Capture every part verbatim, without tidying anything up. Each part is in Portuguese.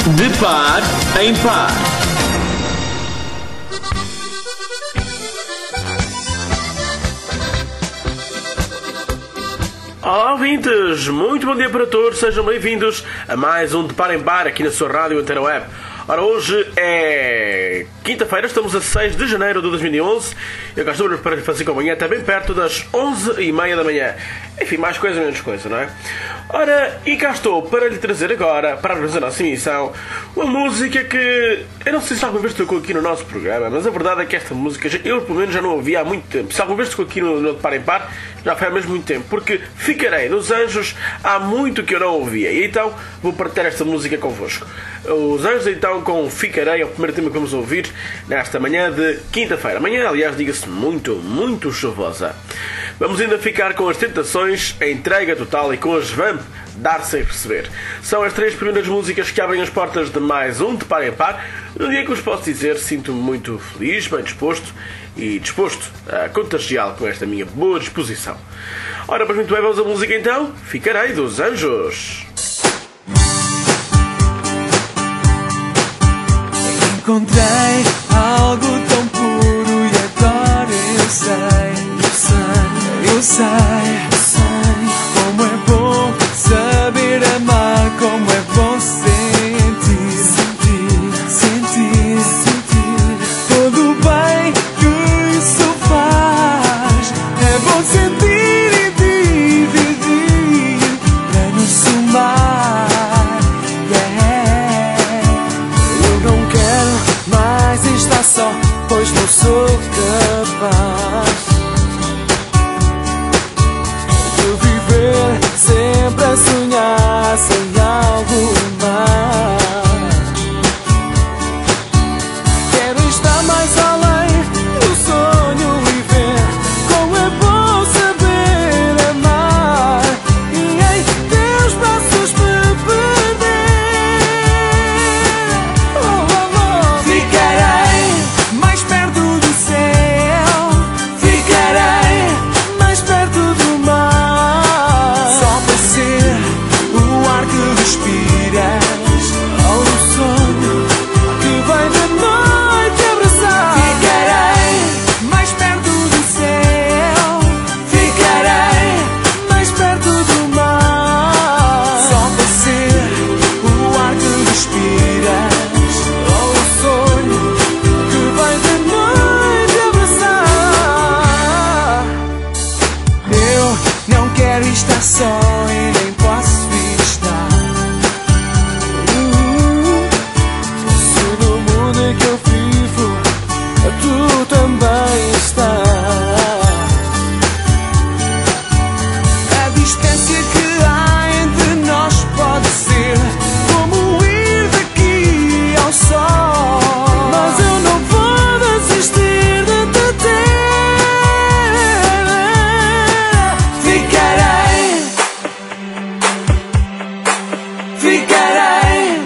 De par em par. Olá, ouvintes! Muito bom dia para todos, sejam bem-vindos a mais um De Par em Par aqui na sua rádio Antena Web. Ora, hoje é quinta-feira, estamos a seis de janeiro de dois mil e onze e eu cá estou para lhe fazer companhia até bem perto das onze e meia da manhã. Enfim, mais coisa, menos coisa, não é? Ora, e cá estou para lhe trazer agora, para abrir a nossa emissão, uma música que eu não sei se alguma vez tocou aqui no nosso programa, mas a verdade é que esta música eu pelo menos já não ouvi há muito tempo. Se alguma vez tocou aqui no, no De Par em Par, já foi há mesmo muito tempo, porque Ficarei dos Anjos há muito que eu não ouvia, e então vou partilhar esta música convosco. Os Anjos então com Ficarei é o primeiro tema que vamos ouvir nesta manhã de quinta-feira. Amanhã, aliás, diga-se muito, muito chuvosa. Vamos ainda ficar com as Tentações, a Entrega Total e com as Vamp, Dar Sem Receber. São as três primeiras músicas que abrem as portas de mais um De Par em Par. No dia que vos posso dizer, sinto-me muito feliz, bem disposto e disposto a contagiá-lo com esta minha boa disposição. Ora, pois muito bem, vamos à música então. Ficarei dos Anjos. Encontrei algo tão puro e agora eu sei, eu sei, eu sei, eu sei como é bom saber amar, como é bom sentir, sentir, sentir, sentir todo o bem que isso faz. É bom sentir e dividir para nos somar. Está só, pois não sou capaz de viver sempre a sonhar sem algo mais. Quero estar mais além do sonho e ver como é bom saber amar e em teus braços me perder. Oh, oh, oh. Ficarei mais perto do céu, ficarei mais perto do mar, só para ser o ar que respiras, ou o sonho que vem da noite abraçar. Ficarei mais perto do céu, ficarei mais perto do mar, só para ser o ar que respiras, ou o sonho que vem da noite abraçar. Eu não quero estar só e nem posso estar. Uh, Se no mundo em que eu vivo tu também estás. A distância que há entre nós pode ser como ir daqui ao sol, mas eu não vou desistir de te ter. Ficarei, ficarei,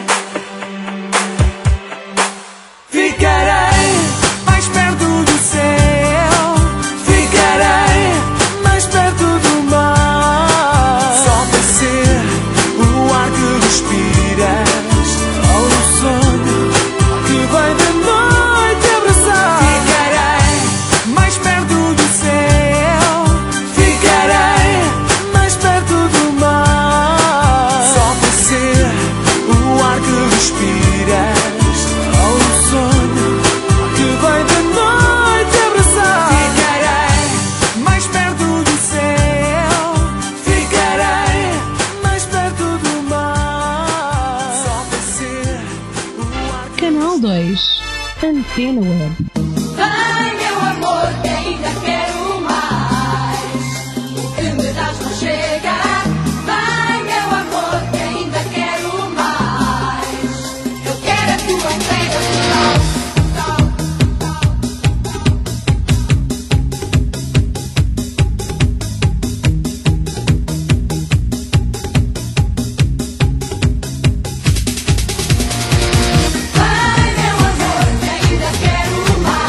ficarei mais perto do céu, ficarei mais perto do mar, só para ser o ar que respiras, ou o sonho que vem da noite abraçar. Ficarei mais perto do céu, ficarei mais perto do mar, só para ser o ar que respiras, ou o sonho que vem da noite abraçar. Ficarei mais perto do céu, ficarei mais perto do mar, só para ser o ar que Canal dois, Antena Web. Vem, meu amor, que ainda quero mais. O que me dás não chega. Vem, meu amor, que ainda quero mais. Eu quero a tua entrega total. Vai, meu amor, que ainda quero mais.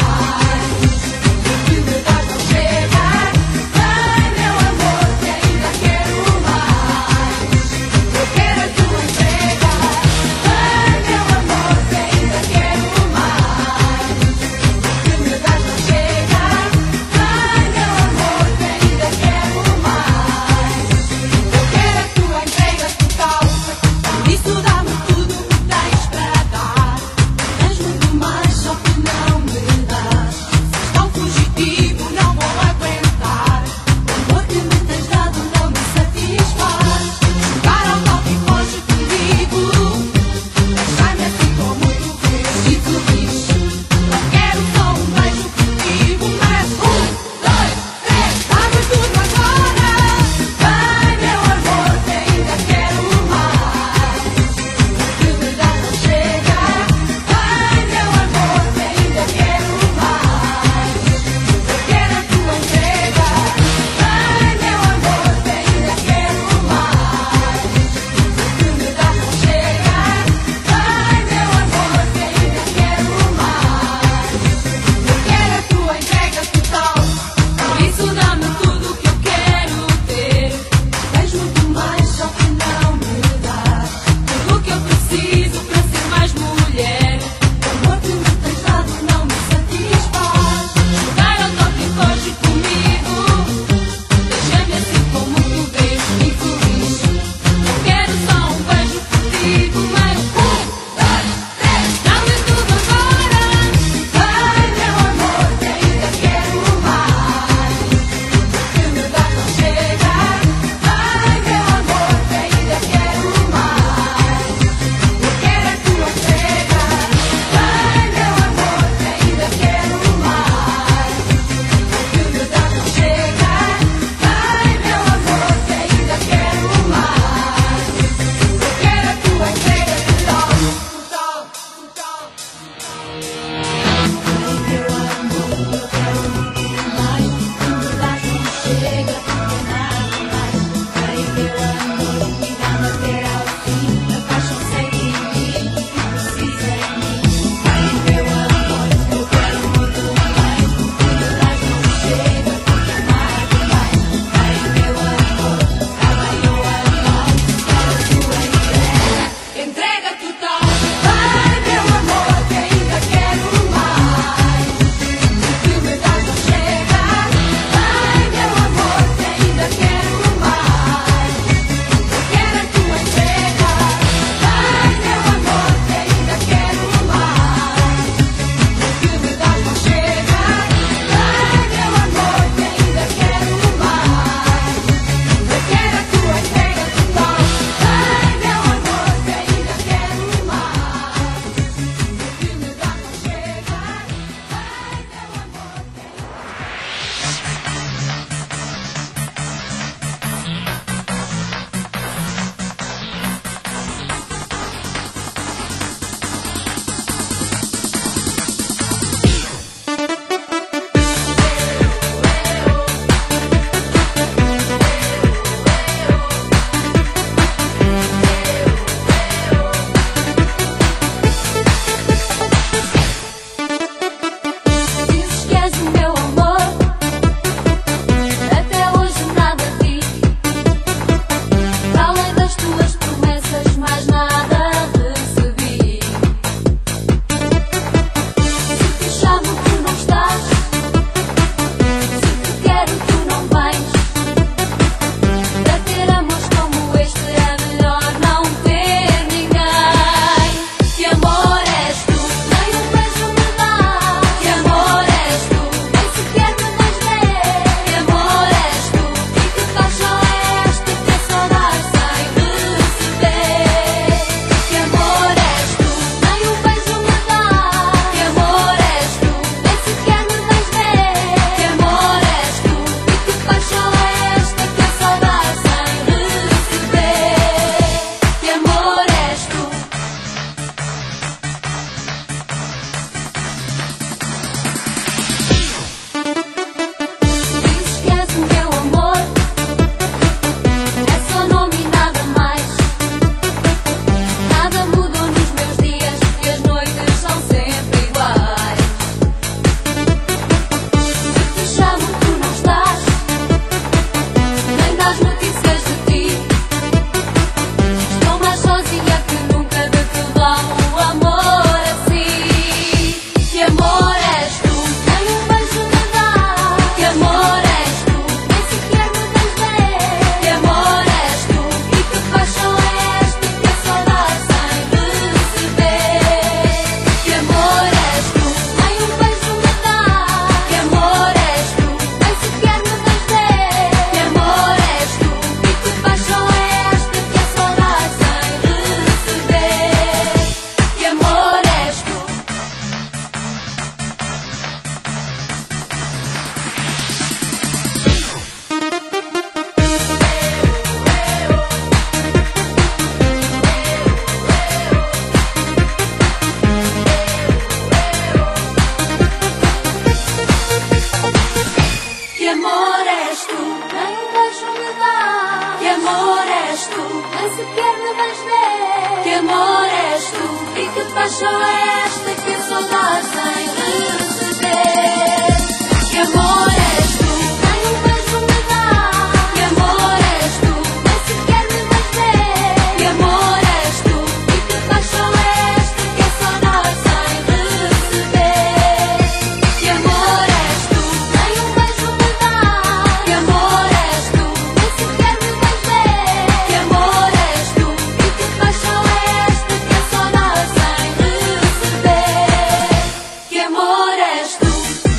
sequer me vais ver. Que amor és tu e que paixão é esta que a saudade sem receber. Que amor és tu, nem um beijo me dá. Que amor és tu, nem sequer me vais ver. Que amor és tu e que paixão é esta que a saudade sem receber. Que amor és tu, nem um beijo me dá. Que amor és tu, nem sequer me vais ver. Que amor és tu e que paixão é esta que a saudade sem receber. Que amor és tu.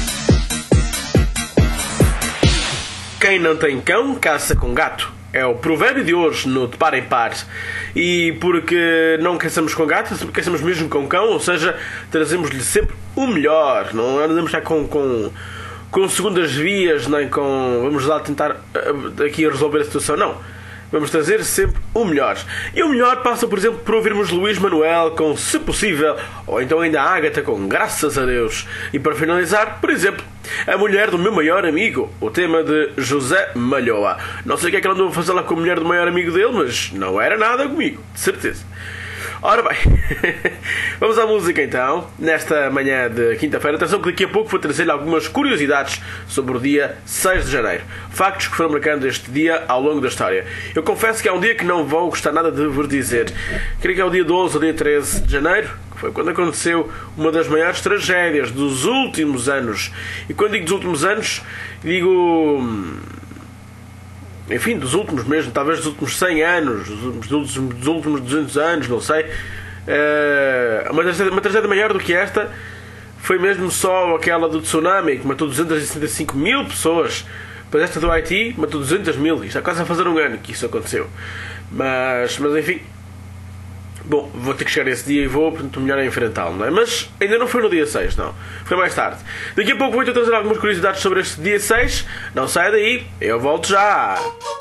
Quem não tem cão, caça com gato. É o provérbio de hoje no De Par em Par. E porque não caçamos com gato, caçamos mesmo com cão, ou seja, trazemos-lhe sempre o melhor. Não andamos já com, com, com segundas vias, nem com vamos lá tentar uh, aqui resolver a situação. Não. Vamos trazer sempre o melhor. E o melhor passa, por exemplo, por ouvirmos Luís Manuel com Se Possível, ou então ainda a Ágata com Graças a Deus. E para finalizar, por exemplo, A Mulher do Meu Maior Amigo, o tema de José Malhoa. Não sei o que é que ele andou a fazer lá com a mulher do maior amigo dele, mas não era nada comigo, de certeza. Ora bem, vamos à música então, nesta manhã de quinta-feira. Atenção que daqui a pouco vou trazer-lhe algumas curiosidades sobre o dia seis de janeiro. Factos que foram marcando este dia ao longo da história. Eu confesso que é um dia que não vou gostar nada de vos dizer. Creio que é o dia doze ou dia treze de janeiro, que foi quando aconteceu uma das maiores tragédias dos últimos anos. E quando digo dos últimos anos, digo... enfim, dos últimos mesmo, talvez dos últimos cem anos, dos últimos, dos últimos duzentos anos, não sei. Uh, uma, tragédia, uma tragédia maior do que esta foi mesmo só aquela do tsunami, que matou duzentas e sessenta e cinco mil pessoas. Mas esta do Haiti matou duzentas mil. Isto está quase a fazer um ano que isso aconteceu. Mas, mas enfim. Bom, vou ter que chegar esse dia e vou, portanto, melhor é enfrentá-lo, não é? Mas ainda não foi no dia seis, não. Foi mais tarde. Daqui a pouco vou-te trazer algumas curiosidades sobre este dia seis. Não saia daí, eu volto já.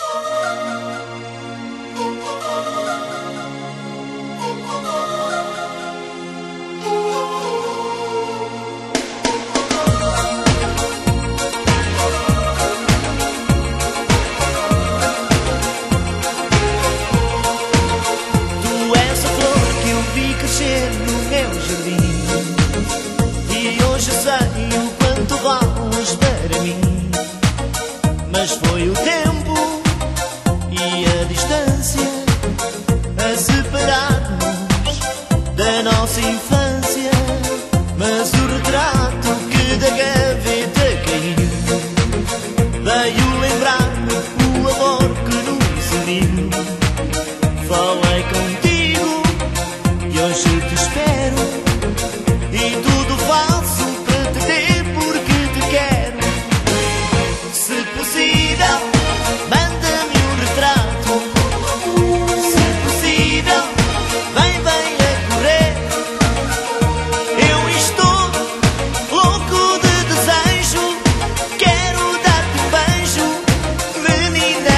No meu jardim, e hoje sei o quanto vales para mim. Mas foi o tempo e a distância a separar-nos da nossa infância. Mas o retrato que da gaveta caiu veio lembrar-me o amor que nos uniu. Falei contigo e hoje te espero, e tudo faço para te ter porque te quero. Se possível, manda-me um retrato. Se possível, vem, vem a correr. Eu estou louco de desejo, quero dar-te um beijo, menina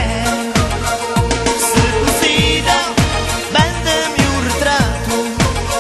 mulher. Se possível, manda-me um retrato.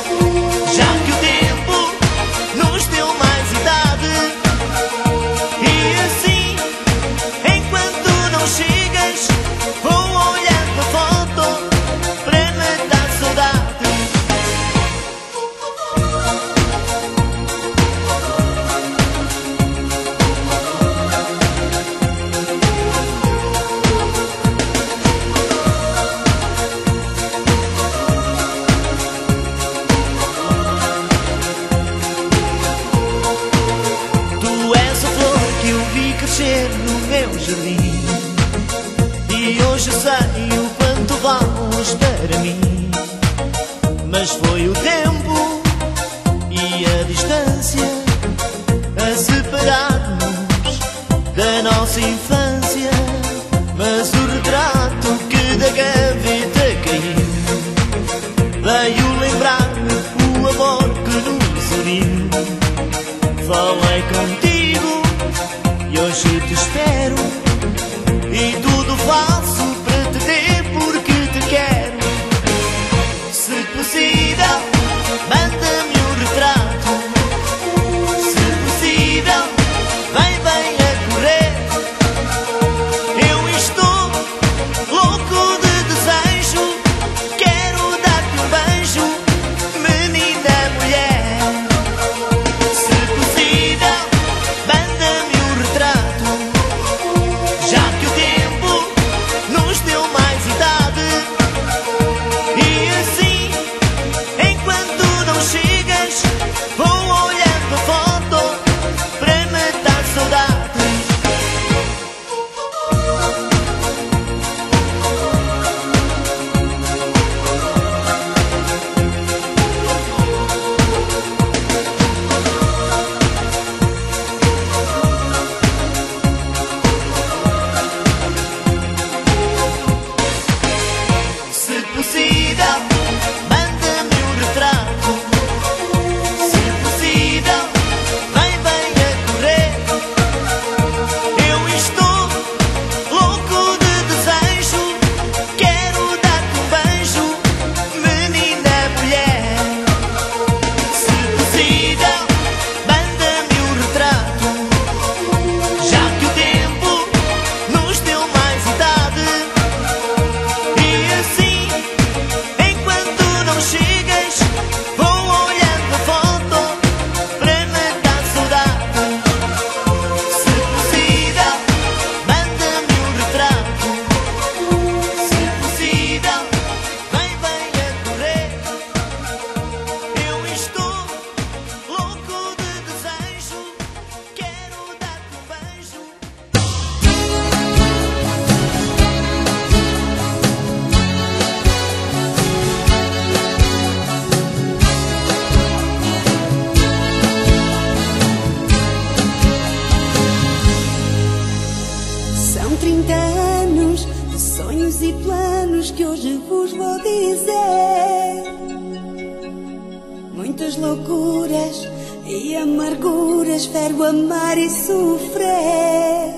planos que hoje vos vou dizer. Muitas loucuras e amarguras, espero amar e sofrer.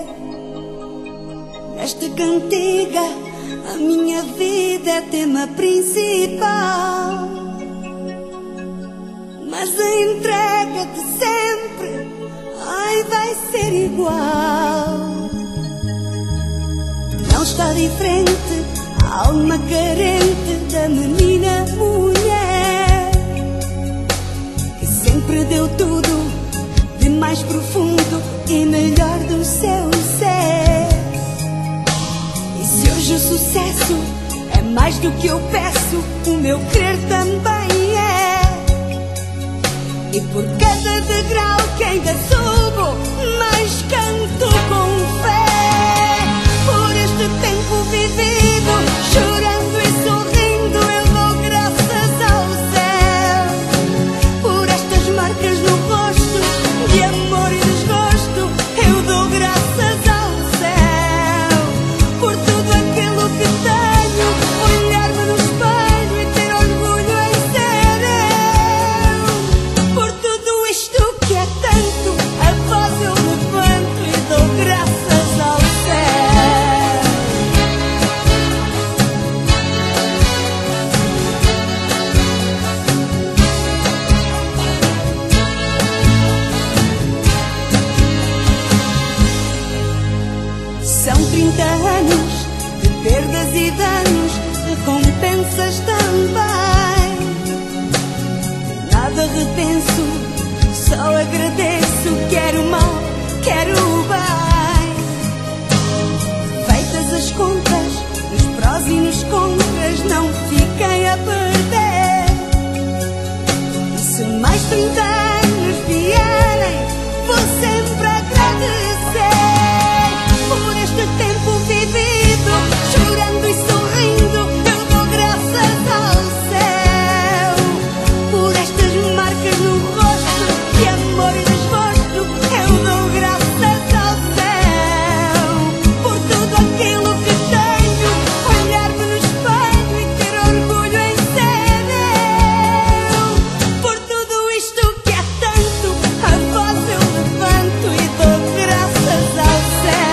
Nesta cantiga, a minha vida é tema principal. Mas a entrega de sempre, ai, vai ser igual. Não está diferente a alma carente da menina mulher que sempre deu tudo de mais profundo e melhor do seu ser. E se hoje o sucesso é mais do que eu peço, o meu querer também é. E por cada degrau que ainda subo, mais canto com fé. Por este tempo vivido, chorando e sorrindo, eu dou graças ao céu. Por estas marcas no rosto, de amor e desgosto, eu dou graças ao céu. Por tudo aquilo que tenho, olhar-me no espelho e ter orgulho em ser eu. Por tudo isto que é tanto, a voz eu levanto e dou graças ao céu. São trinta anos de perdas e danos, recompensas também. Nada repenso, só agradeço. Quero o mal, quero o bem. Feitas as contas, nos prós e nos contras, não fiquem a perder. E se mais trinta anos vierem, vou sempre agradecer. Por este tempo vivido, chorando e sorrindo, eu dou graças ao céu. Por estas marcas no rosto, de amor e desgosto, eu dou graças ao céu. Por tudo aquilo que tenho, olhar-me no espelho e ter orgulho em ser eu. Por tudo isto que é tanto, a voz eu levanto e dou graças ao céu.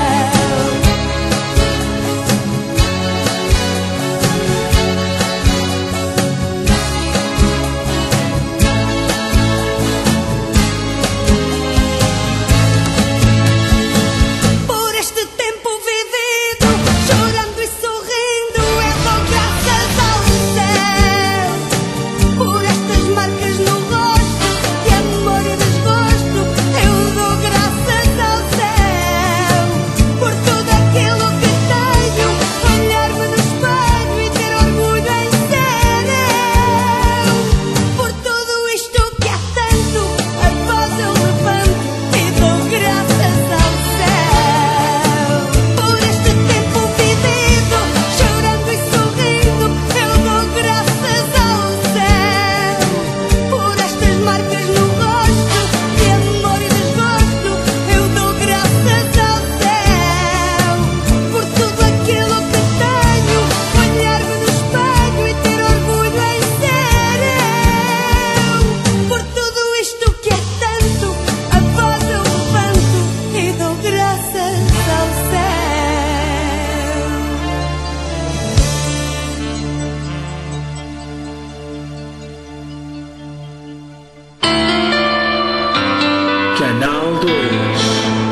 Por este tempo vivido, chorando e sorrindo, eu dou graças ao céu. Por estas marcas no rosto, de amor e desgosto, eu dou graças ao céu. Por tudo aquilo que tenho, olhar-me no espelho e ter orgulho em ser eu. Por tudo isto que é tanto, a voz eu levanto e dou graças ao céu. Por este tempo vivido, chorando e sorrindo, eu dou graças ao céu. Por estas marcas no rosto, de amor e desgosto, eu dou graças ao céu. Por tudo aquilo que tenho, olhar-me no espelho e ter orgulho em ser eu. Por tudo isto que é tanto, a voz eu levanto e dou graças ao céu. Canal dois.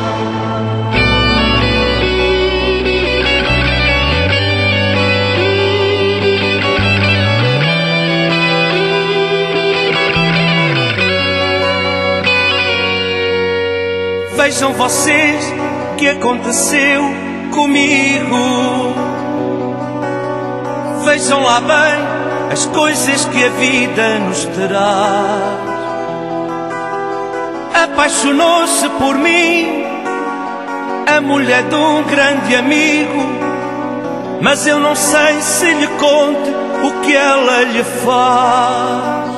Vejam vocês que aconteceu comigo. Vejam lá bem as coisas que a vida nos terá. Apaixonou-se por mim a mulher de um grande amigo, mas eu não sei se lhe conto o que ela lhe faz.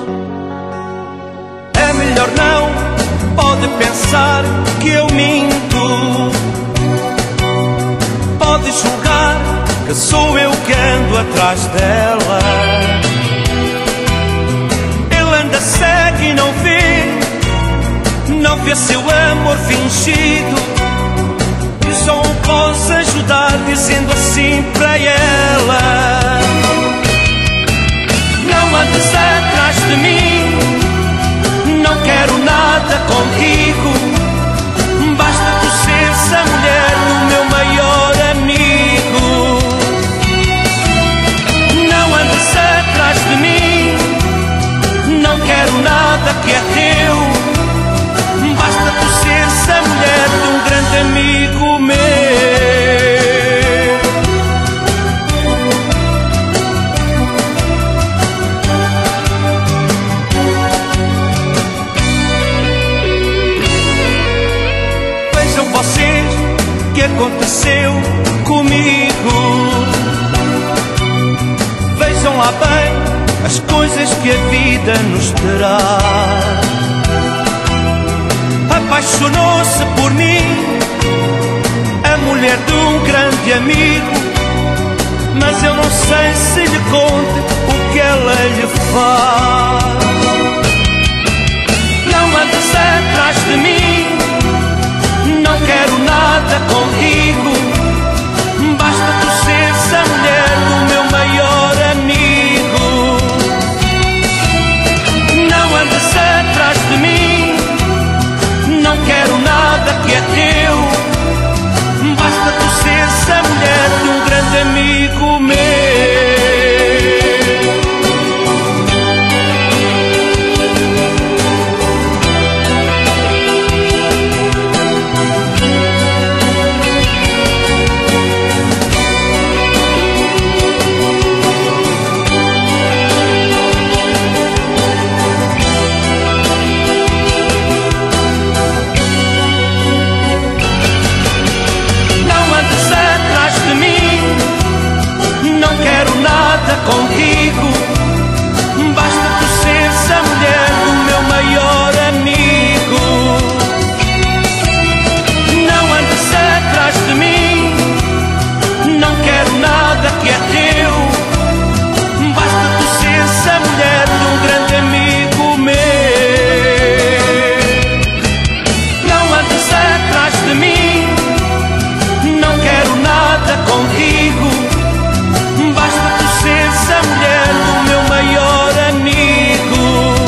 É melhor não, pode pensar que eu minto, pode julgar que sou eu que ando atrás dela. Ele anda cego e não vê, não vê seu amor fingido, e só o posso ajudar dizendo assim para ela: não andes atrás de mim, não quero nada contigo, basta tu seres a mulher do meu maior amigo. Não andes atrás de mim, não quero nada que é teu, basta tu seres a mulher de um grande amigo meu. Vejam vocês o que aconteceu comigo. Vejam lá bem as coisas que a vida nos terá. Apaixonou-se por mim, a mulher de um grande amigo, mas eu não sei se lhe conto o que ela lhe faz. Não andes atrás de mim, não quero nada contigo, basta tu seres a mulher do meu maior amigo. Não andes atrás de mim, não quero nada que é teu, basta tu seres a mulher de um grande amigo meu. Contigo, basta tu seres a mulher do meu maior amigo. Não andes atrás de mim, não quero nada que é teu, basta tu seres a mulher de um grande amigo meu. Não andes atrás de mim, não quero nada contigo, basta tu seres a mulher do meu maior amigo.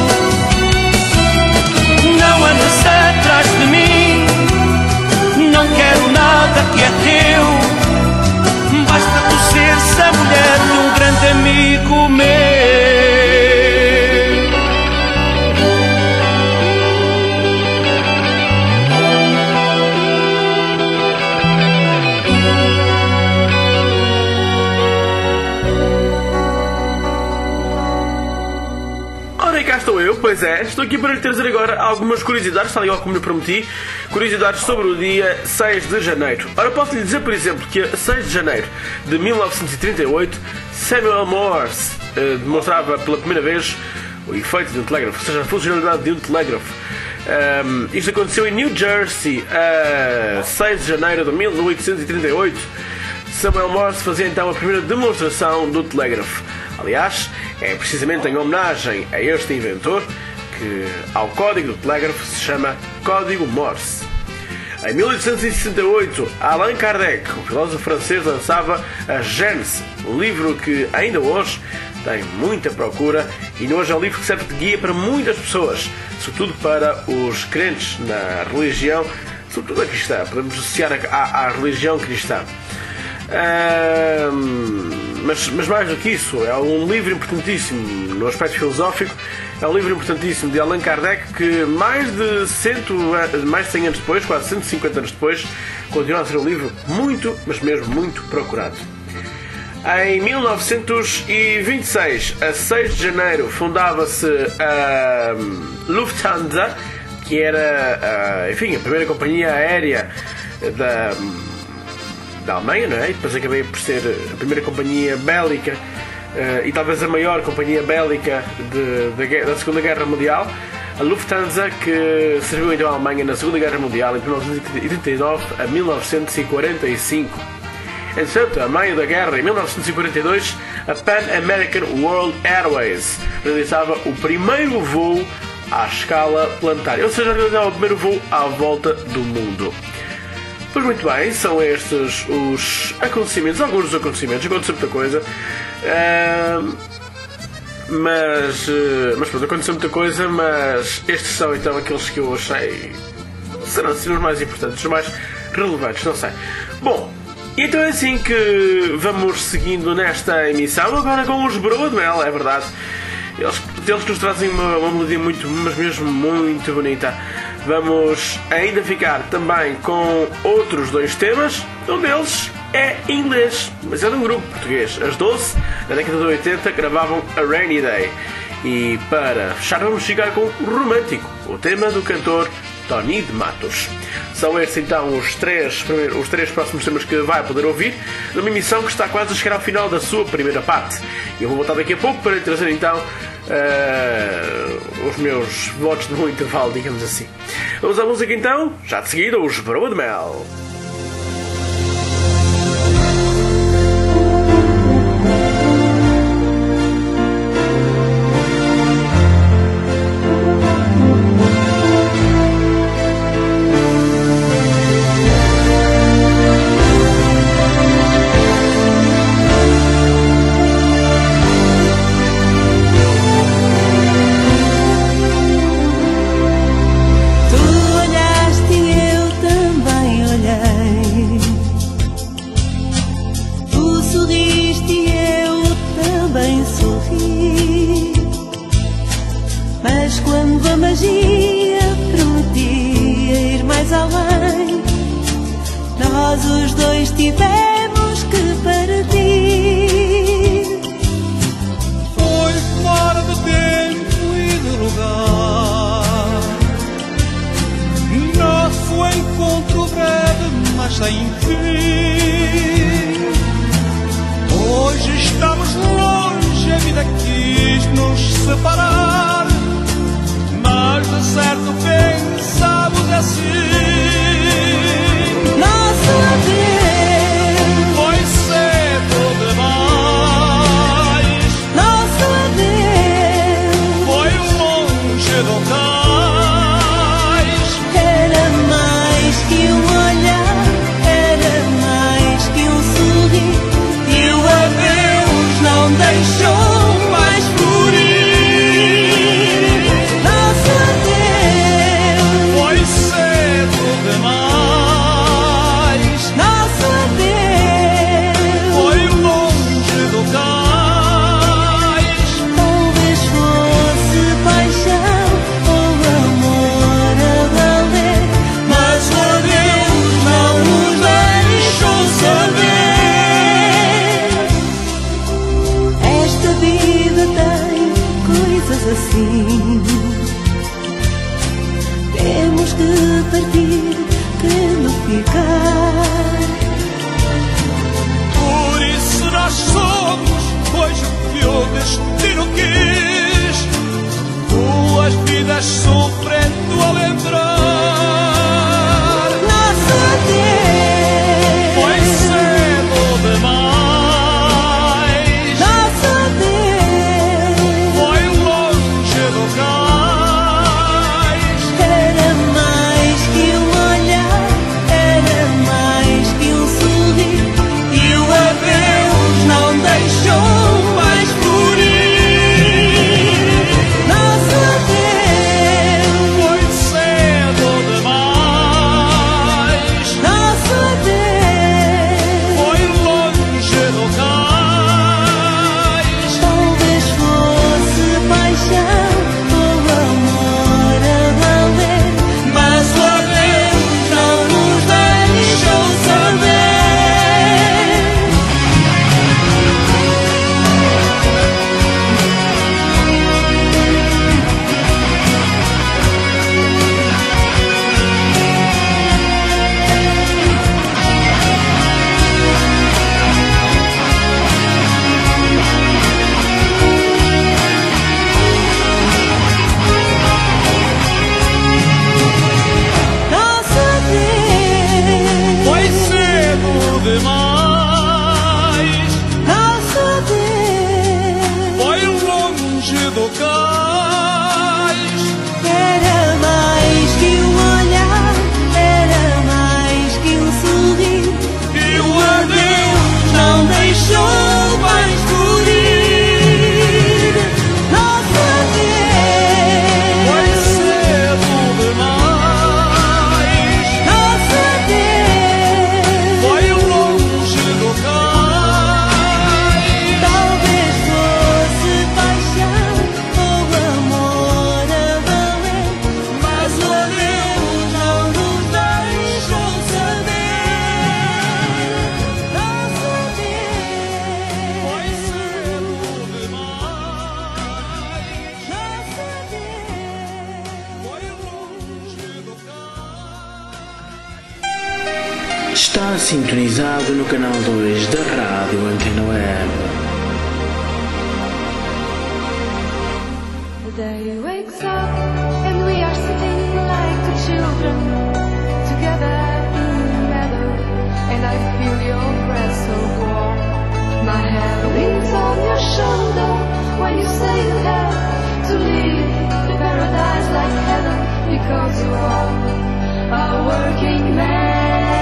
Não andes atrás de mim, não quero nada que é teu, basta tu seres a mulher de um grande amigo meu. Estou eu, pois é, estou aqui para lhe trazer agora algumas curiosidades, tal igual como lhe prometi, curiosidades sobre o dia seis de janeiro. Ora, posso lhe dizer, por exemplo, que a seis de janeiro de mil novecentos e trinta e oito, Samuel Morse uh, demonstrava pela primeira vez o efeito de um telégrafo, ou seja, a funcionalidade de um telégrafo. Um, isto aconteceu em New Jersey, a seis de janeiro de mil oitocentos e trinta e oito. Samuel Morse fazia então a primeira demonstração do telégrafo. Aliás, é precisamente em homenagem a este inventor que ao código do telégrafo se chama Código Morse. Em mil oitocentos e sessenta e oito, Allan Kardec, o filósofo francês, lançava a Gênese, um livro que ainda hoje tem muita procura e hoje é um livro que serve de guia para muitas pessoas, sobretudo para os crentes na religião, sobretudo a cristã, podemos associar à, à religião cristã. Um, mas, mas mais do que isso, é um livro importantíssimo no aspecto filosófico, é um livro importantíssimo de Allan Kardec que mais de, cento, mais de cem anos depois, quase cento e cinquenta anos depois, continua a ser um livro muito, mas mesmo muito procurado. Em mil novecentos e vinte e seis, a seis de janeiro, fundava-se a Lufthansa, que era a, enfim, a primeira companhia aérea da da Alemanha, não é? E depois acabei por ser a primeira companhia bélica uh, e talvez a maior companhia bélica de, de, da Segunda Guerra Mundial, a Lufthansa, que serviu então à Alemanha na Segunda Guerra Mundial entre mil novecentos e trinta e nove a mil novecentos e quarenta e cinco. Entretanto, a meio da guerra, em mil novecentos e quarenta e dois, a Pan American World Airways realizava o primeiro voo à escala planetária, ou seja, realizava o primeiro voo à volta do mundo. Pois muito bem, são estes os acontecimentos, alguns dos acontecimentos, aconteceu muita coisa, uh, mas, uh, mas pronto, aconteceu muita coisa, mas estes são então aqueles que eu achei serão assim os mais importantes, os mais relevantes, não sei. Bom, então é assim que vamos seguindo nesta emissão, agora com os Broa de Mel, é verdade. Eles, eles que nos trazem uma, uma melodia muito, mas mesmo muito bonita. Vamos ainda ficar também com outros dois temas. Um deles é em inglês, mas é de um grupo português. As doze, na década de oitenta, gravavam A Rainy Day. E para fechar vamos ficar com Romântico, o tema do cantor Tony de Matos. São estes então os três, os três próximos temas que vai poder ouvir numa emissão que está quase a chegar ao final da sua primeira parte. Eu vou voltar daqui a pouco para lhe trazer então uh, os meus votos no intervalo, digamos assim. Vamos à música então, já de seguida os Broa de Mel. Nós os dois tivemos que partir. Foi fora do tempo e do lugar. Nosso encontro breve, mas sem fim. Hoje estamos longe, a vida quis nos separar, mas de certo pensamos assim. Nosso adeus Foi cedo demais. Nosso adeus Foi longe do cais. era mais que um olhar, era mais que um sorrir, e o adeus não deixou mais florir. Nosso adeus Foi cedo demais. Nosso adeus Foi longe do cais. talvez fosse paixão ou amor a valer, mas o adeus não nos deixou saber. Esta vida tem coisas assim. Temos que partir, que não ficar. Por isso nós somos hoje o que o destino quis. Duas vidas sofrendo ao entrar. Nosso adeus Foi cedo demais. Nosso adeus Foi longe do cais. era mais que um olhar, era mais Está sintonizado no canal dois da Rádio Antena Web. The day wakes up and we are sitting like two children together in the meadow, and I feel your breath so warm. My head leans on your shoulder when you say you have to leave the paradise like heaven, because you are a working man.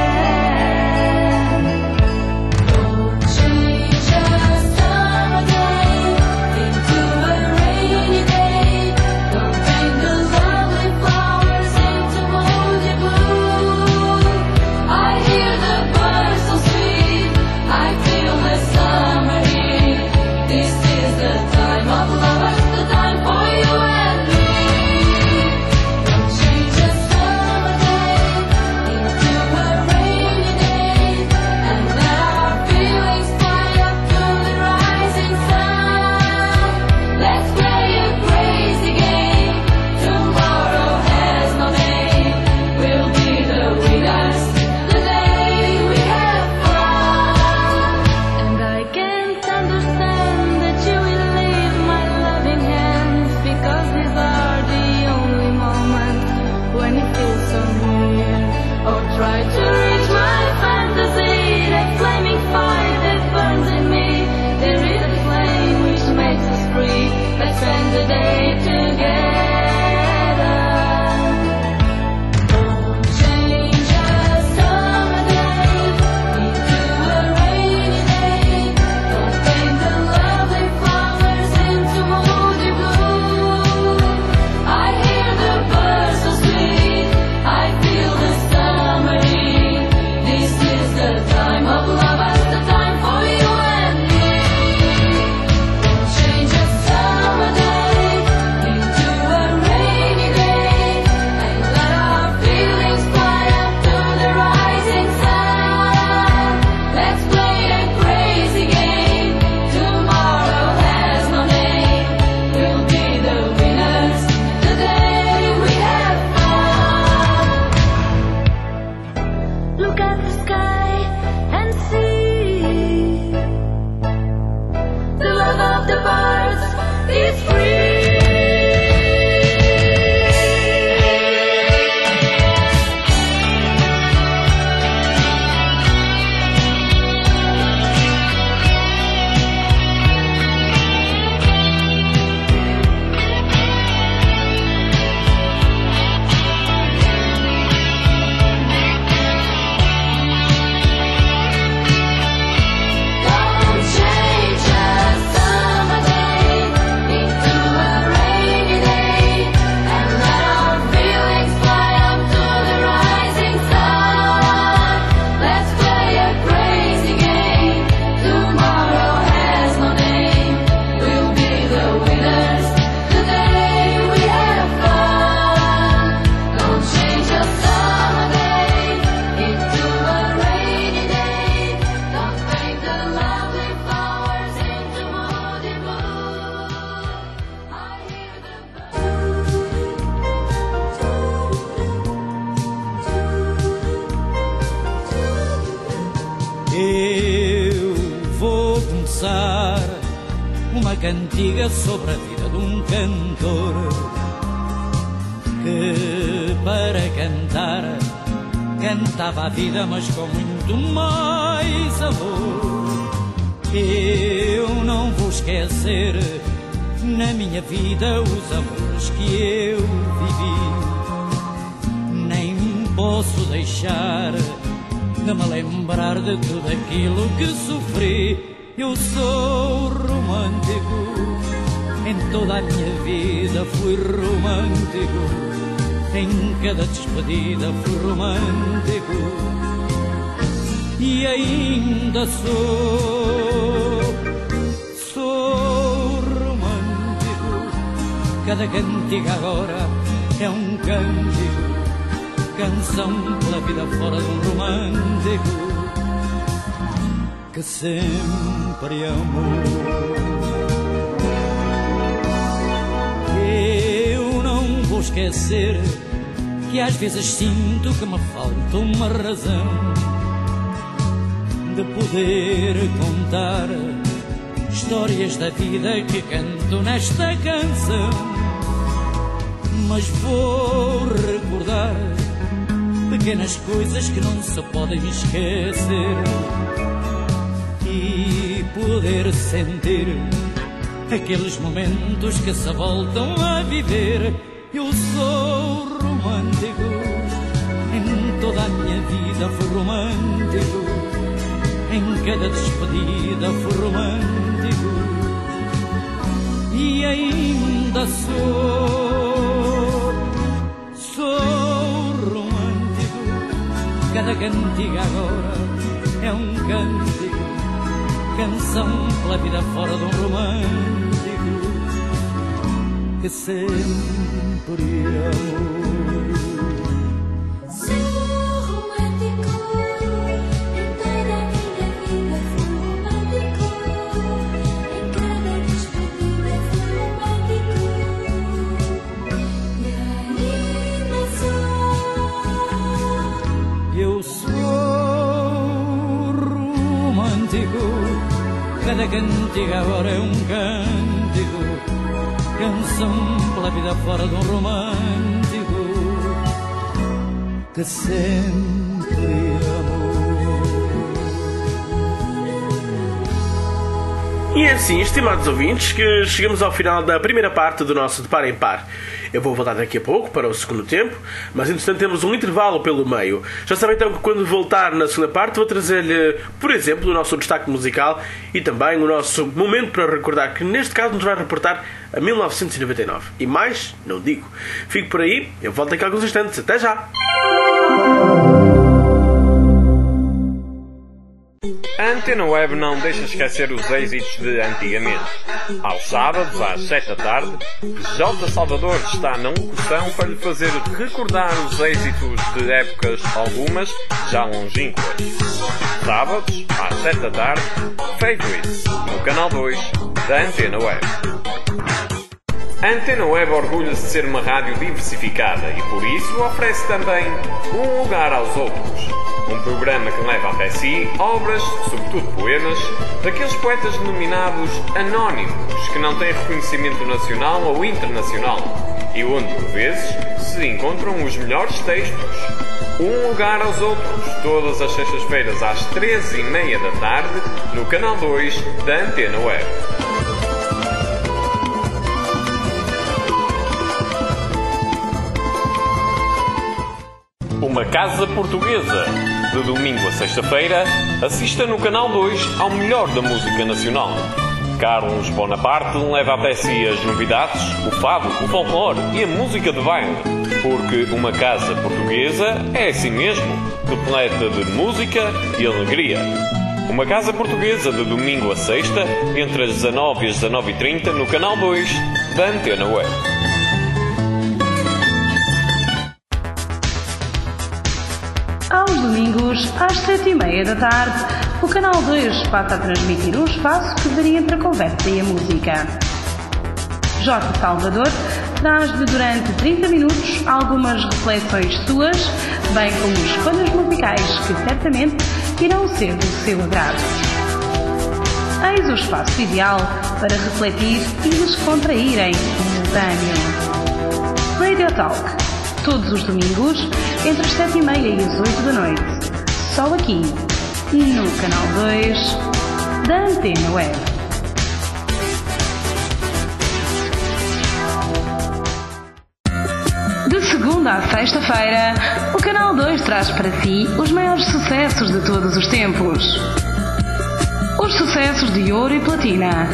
Cantiga sobre a vida de um cantor que para cantar cantava a vida, mas com muito mais amor. Eu não vou esquecer na minha vida os amores que eu vivi, nem posso deixar de me lembrar de tudo aquilo que sofri. Eu sou romântico, em toda a minha vida fui romântico, em cada despedida fui romântico, e ainda sou, sou romântico. Cada cantiga agora é um cântico, canção pela vida fora de um romântico que sempre amou. Eu não vou esquecer que às vezes sinto que me falta uma razão de poder contar histórias da vida que canto nesta canção, mas vou recordar pequenas coisas que não se podem esquecer e poder sentir aqueles momentos que se voltam a viver. Eu sou romântico, em toda a minha vida fui romântico, em cada despedida fui romântico e ainda sou, sou romântico. Cada cantiga agora é um cântico, canção pela vida fora de um romântico que sempre amou. Cada cantiga agora é um cântico, canção pela vida fora de um romântico que sempre amou. E é assim, estimados ouvintes, que chegamos ao final da primeira parte do nosso De Par em Par. Eu vou voltar daqui a pouco para o segundo tempo, mas entretanto temos um intervalo pelo meio. Já sabem então que quando voltar na segunda parte vou trazer-lhe, por exemplo, o nosso destaque musical e também o nosso momento para recordar, que neste caso nos vai reportar a mil novecentos e noventa e nove. E mais, não digo. Fico por aí, eu volto daqui a alguns instantes. Até já! A Antena Web não deixa esquecer os êxitos de antigamente. Aos sábados, às sete da tarde, J. Salvador está na locução para lhe fazer recordar os êxitos de épocas algumas já longínquas. Sábados, às sete da tarde, Favorites, no canal dois da Antena Web. A Antena Web orgulha-se de ser uma rádio diversificada e por isso oferece também Um Lugar aos Outros. Um programa que leva até si obras, sobretudo poemas, daqueles poetas denominados anónimos, que não têm reconhecimento nacional ou internacional, e onde, por vezes, se encontram os melhores textos. Um Lugar aos Outros, todas as sextas-feiras às treze e meia da tarde, no canal dois da Antena Web. Uma Casa Portuguesa. De domingo a sexta-feira, assista no canal dois ao melhor da música nacional. Carlos Bonaparte leva até si as novidades, o fado, o folclore e a música de baile. Porque uma casa portuguesa é assim mesmo, repleta de música e alegria. Uma Casa Portuguesa de domingo a sexta, entre as dezanove e as dezanove e trinta, no canal dois da Antena Web. Aos domingos, às sete e meia da tarde, o Canal dois passa a transmitir um espaço que varia entre a conversa e a música. J. Salvador traz-lhe durante trinta minutos algumas reflexões suas, bem como escolhas musicais que certamente irão ser do seu agrado. Eis o espaço ideal para refletir e descontrair em simultâneo. Radio Talk. Todos os domingos, entre as sete e meia e as oito da noite. Só aqui, no canal dois da Antena Web. De segunda à sexta-feira, o canal dois traz para si os maiores sucessos de todos os tempos. Os sucessos de ouro e platina.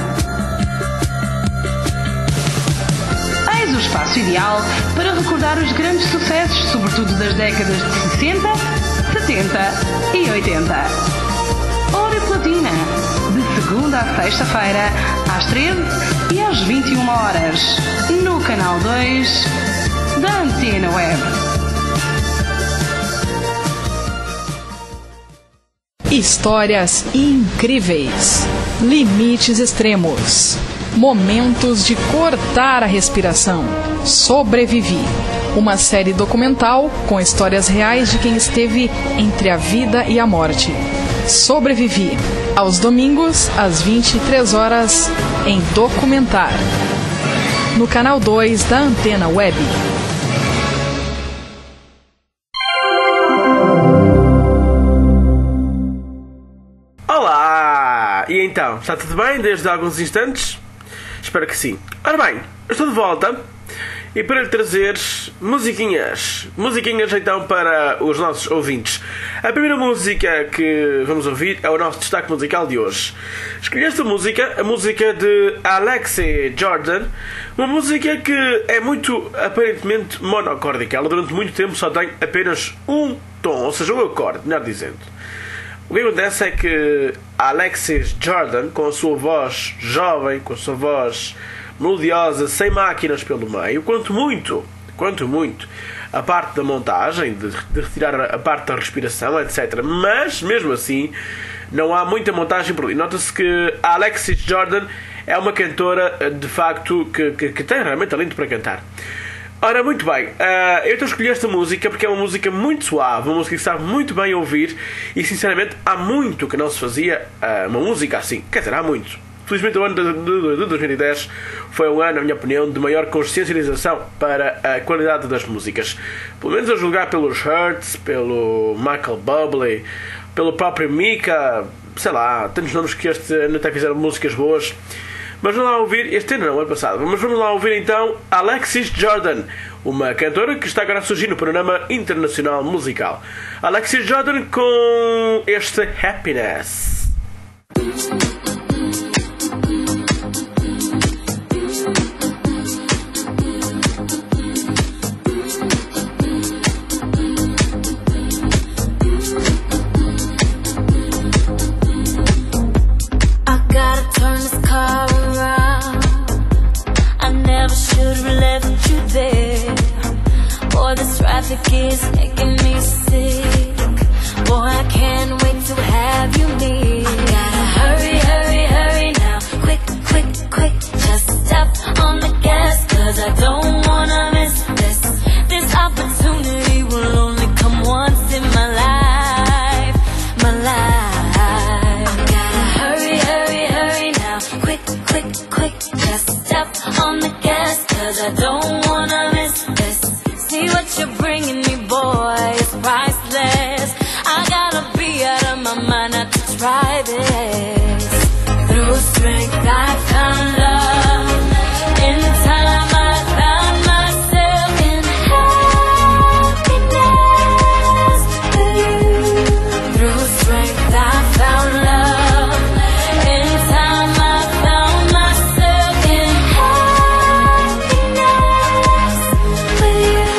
O espaço ideal para recordar os grandes sucessos, sobretudo das décadas de sessenta, setenta e oitenta. Ouro e Platina, de segunda à sexta-feira, às treze e às vinte e uma horas, no canal dois da Antena Web. Histórias incríveis, limites extremos. Momentos de cortar a respiração. Sobrevivi. Uma série documental com histórias reais de quem esteve entre a vida e a morte. Sobrevivi, aos domingos, às vinte e três horas, em Documentar, no canal dois da Antena Web. Olá! E então, está tudo bem desde há alguns instantes? Espero que sim. Ora bem, eu estou de volta e para lhe trazer musiquinhas. Musiquinhas então para os nossos ouvintes. A primeira música que vamos ouvir é o nosso destaque musical de hoje. Escolhi esta música, a música de Alexis Jordan, uma música que é muito aparentemente monocórdica. Ela durante muito tempo só tem apenas um tom, ou seja, um acorde, melhor dizendo. O que acontece é que Alexis Jordan, com a sua voz jovem, com a sua voz melodiosa, sem máquinas pelo meio, quanto muito, quanto muito, a parte da montagem, de, de retirar a parte da respiração, etcétera. Mas, mesmo assim, não há muita montagem por ali. Nota-se que a Alexis Jordan é uma cantora, de facto, que, que, que tem realmente talento para cantar. Ora, muito bem, uh, eu estou a escolher esta música porque é uma música muito suave, uma música que sabe muito bem ouvir e, sinceramente, há muito que não se fazia uh, uma música assim. Quer dizer, há muito. Felizmente o ano de, de, de dois mil e dez foi um ano, na minha opinião, de maior consciencialização para a qualidade das músicas. Pelo menos a julgar pelos Hurts, pelo Michael Bublé, pelo próprio Mika, sei lá, tantos nomes que este ano até fizeram músicas boas. Mas vamos lá ouvir, este ano não, ano passado, mas vamos lá ouvir então Alexis Jordan, uma cantora que está agora a surgir no panorama internacional musical. Alexis Jordan com este Happiness. Traffic is making me sick. Boy, I can't wait to have you near. I gotta hurry, hurry, hurry now. Quick, quick, quick. Just step on the gas, cause I don't wanna miss this. This opportunity will only come once in my life. My life. I gotta hurry, hurry, hurry now. Quick, quick, quick. Just step on the gas, cause I don't wanna miss this. See what you're bringing me, boy, it's priceless. I gotta be out of my mind not to try this. Through strength I found love. In time I found myself in happiness with you. Through strength I found love. In time I found myself in happiness with you.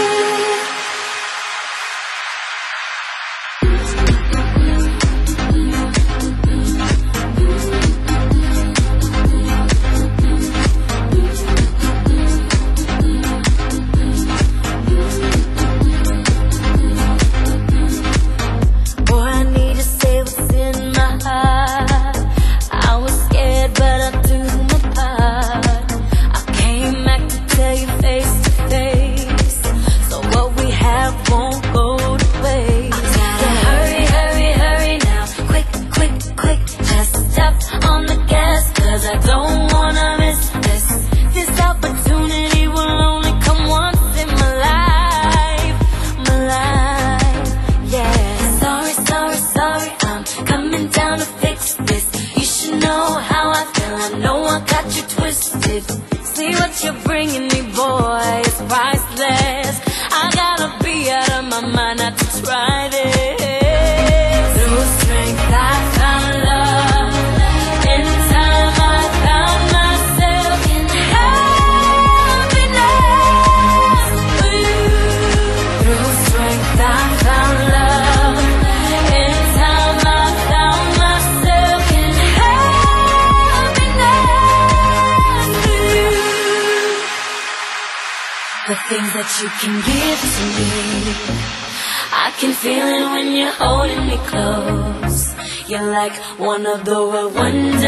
The things that you can give to me, I can feel it when you're holding me close. You're like one of the world wonders.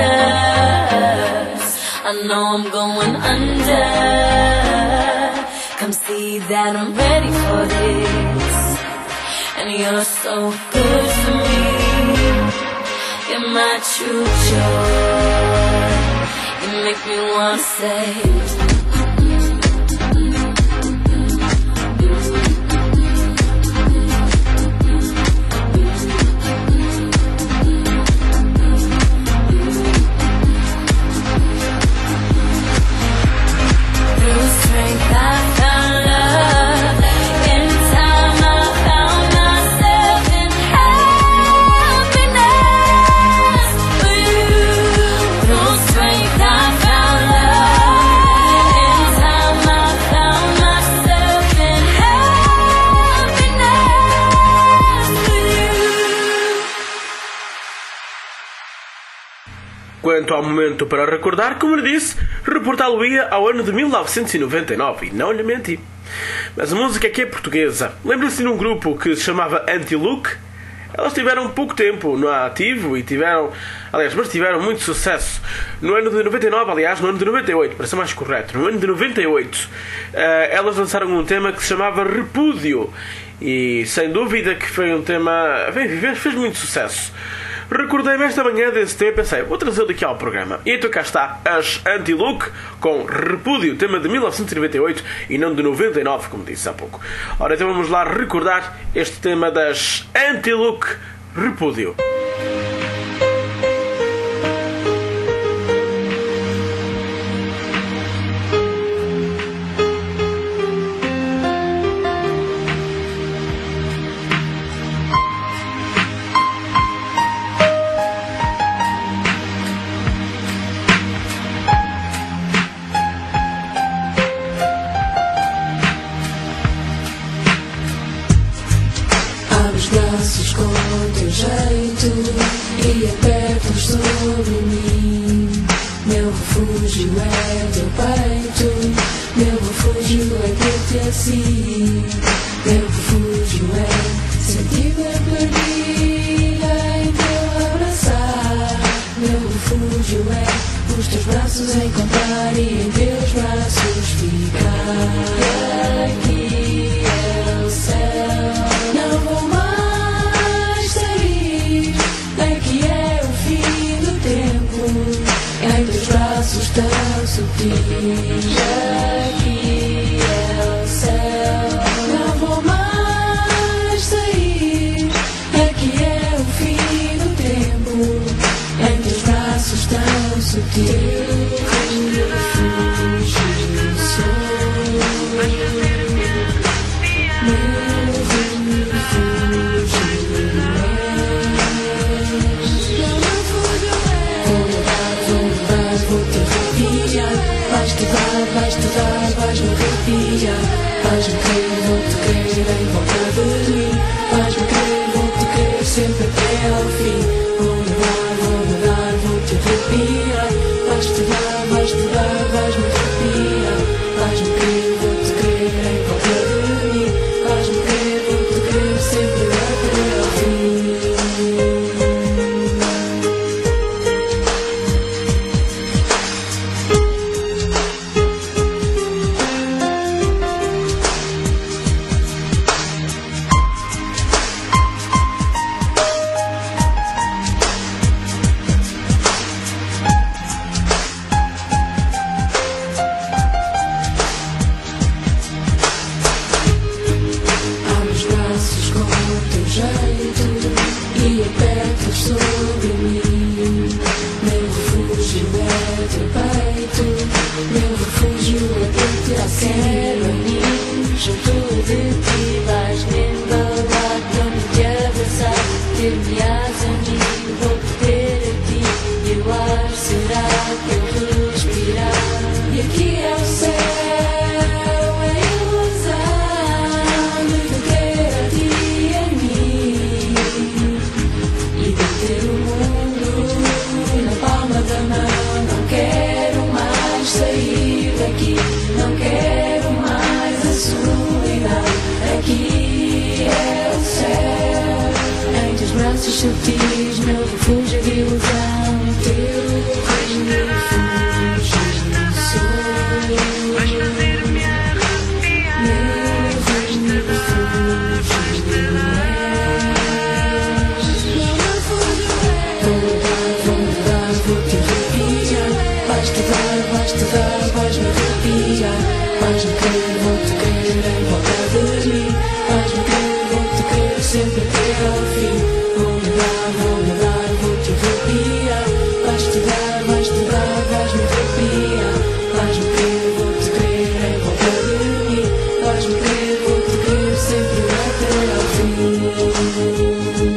I know I'm going under. Come see that I'm ready for this. And you're so good to me. my true joy. You make me wanna say. Through strength I found love. In time I found myself in happiness with you. Through strength I found love. In time I found myself in happiness with you. Quanto ao momento para recordar, como lhe disse, reportá-lo-ia ao ano de mil novecentos e noventa e nove, e não lhe menti. Mas a música aqui é portuguesa. Lembra-se de um grupo que se chamava Anti-Look? Elas tiveram pouco tempo no ativo e tiveram, aliás, mas tiveram muito sucesso. No ano de noventa e nove, aliás, no ano de noventa e oito, para ser mais correto, no ano de noventa e oito, elas lançaram um tema que se chamava Repúdio. E sem dúvida que foi um tema, bem, fez muito sucesso. Recordei-me esta manhã desse tema e pensei, vou trazê-lo aqui ao programa. E então cá está, as Anti-Look com Repúdio, tema de mil novecentos e noventa e oito e não de noventa e nove, como disse há pouco. Ora, então vamos lá recordar este tema das Anti-Look, Repúdio. Abre os braços com o teu jeito e aperta-os sobre mim. Meu refúgio é teu peito, meu refúgio é ter-te assim. Meu refúgio é sentir-me perdida em teu abraçar. Meu refúgio é os teus braços encontrar e em teus braços ficar. Aqui é o céu. Não vou mais sair. Aqui é o fim do tempo. Em teus braços tão sutis. Aqui é o céu. Não vou mais sair. Aqui é o fim do tempo. Em teus braços tão sutis. Vais-te dar, vais-te dar, vais-me arrepiar. Vais-me querer, vou-te querer em volta de mim. Vais-me querer, vou-te querer sempre até ao fim. Vou-me dar, vou-me dar, vou-te arrepiar. Vais-te dar, vais-te dar, vais-me arrepiar. Vais-me querer, vou-te querer em volta de mim. Vais-me querer, vou-te querer sempre até ao fim. Abre os braços com o teu jeito e aperta-os sobre mim. Meu refúgio é teu peito, meu refúgio é ter-te a quero a mim. Junto de ti vais-me embalar, para te abraçar, ter-me-ás a mim. Vou-te ter a ti e o ar será teu respirar. E aqui é o céu, é ilusão de te ter a ti e a mim. E de ter o mundo na palma da mão. Não quero mais sair daqui, não quero mais a solidão. Aqui é o céu, em teus braços sutis, meu refúgio de ilusão. Teu refúgio não sou. Vais fazer-me arrepiar. Meu refúgio não és. Meu refúgio é. vais-te dar, vais-me arrepiar. Vais-me querer, vou-te querer em volta de mim. Vais-me querer, vou-te querer sempre até ao fim. Vou-me dar, vou-me dar, vou-te arrepiar. Vais-te dar, vais-te dar, vais-me arrepiar. Vais-me querer, vou-te querer em volta de mim. Vais-me querer, vou-te querer sempre até ao fim.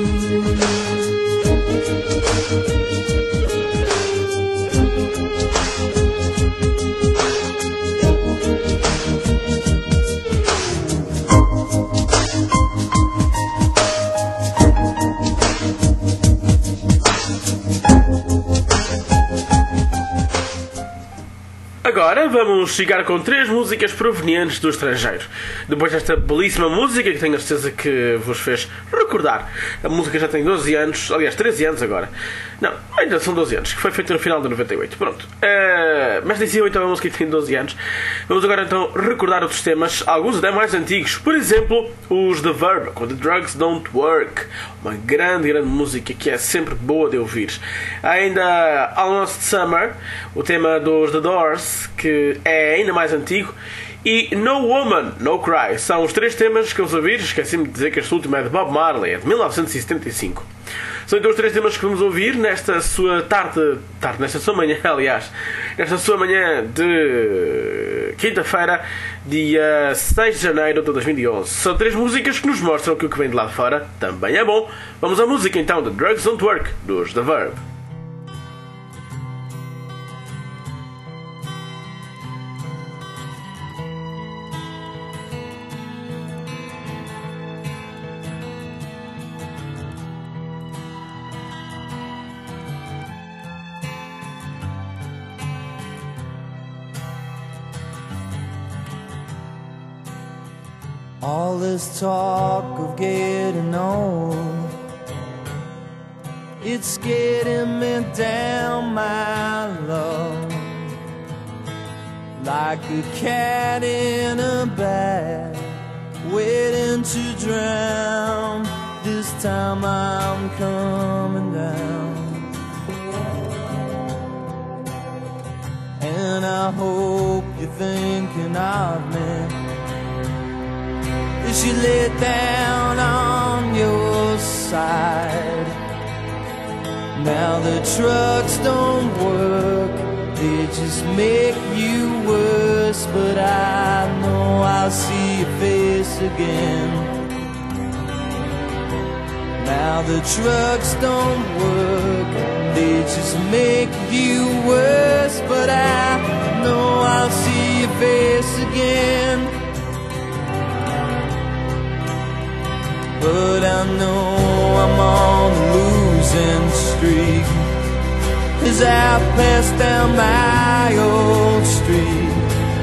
Agora vamos chegar com três músicas provenientes do estrangeiro. Depois desta belíssima música, que tenho a certeza que vos fez recordar. A música já tem doze anos, aliás treze anos agora. Não, ainda são doze anos, que foi feita no final de noventa e oito. Pronto. Uh, mas diziam então a música que tem doze anos. Vamos agora então recordar outros temas, alguns até mais antigos. Por exemplo, os The Verb, com The Drugs Don't Work. Uma grande, grande música que é sempre boa de ouvir. Ainda Almost Summer, o tema dos The Doors, que é ainda mais antigo. E No Woman, No Cry. São os três temas que eu ouvi. Esqueci-me de dizer que este último é de Bob Marley, é de mil novecentos e setenta e cinco. São então os três temas que vamos ouvir nesta sua tarde, tarde, nesta sua manhã, aliás, nesta sua manhã de quinta-feira, dia seis de janeiro de dois mil e onze. São três músicas que nos mostram que o que vem de lá de fora também é bom. Vamos à música então de Drugs Don't Work, dos The Verb. All this talk of getting old, it's getting me down, my love, like a cat in a bag, waiting to drown. This time I'm coming down, and I hope you're thinking of me as you lay down on your side. Now the drugs don't work, they just make you worse. But I know I'll see your face again. Now the drugs don't work, they just make you worse. But I know I'll see your face again. But I know I'm on a losing streak as I pass down my old street.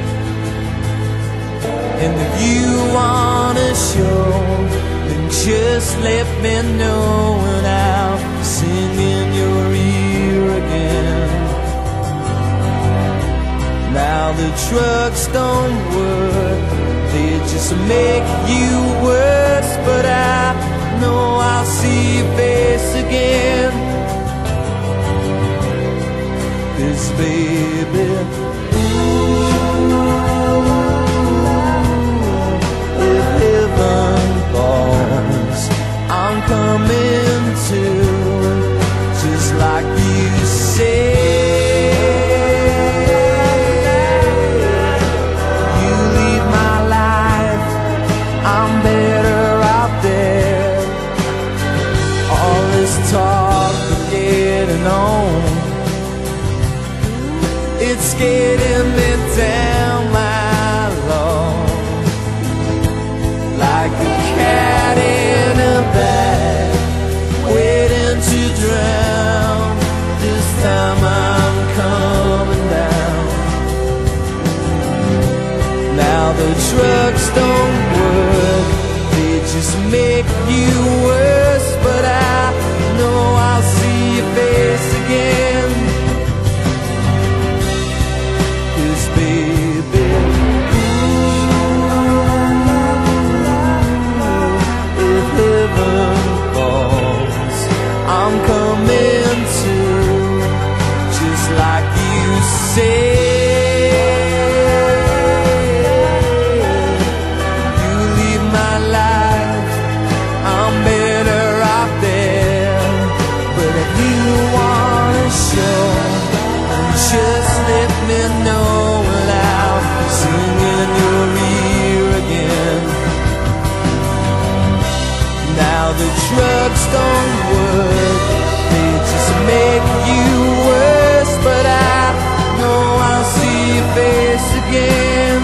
And if you wanna show, then just let me know, and I'll sing in your ear again. Now the drugs don't work, they just make you worse. But I know I'll see your face again. 'Cause baby, ooh, if heaven falls, I'm coming to, just like you said. Talk of getting on, it's getting me down, my love, like a cat in a bag, waiting to drown. This time I'm coming down. Now the drugs don't work, they just make you worse. But I know I'll see your face again. 'Cause baby, ooh, if heaven falls, I'm coming to, just like you said. face again.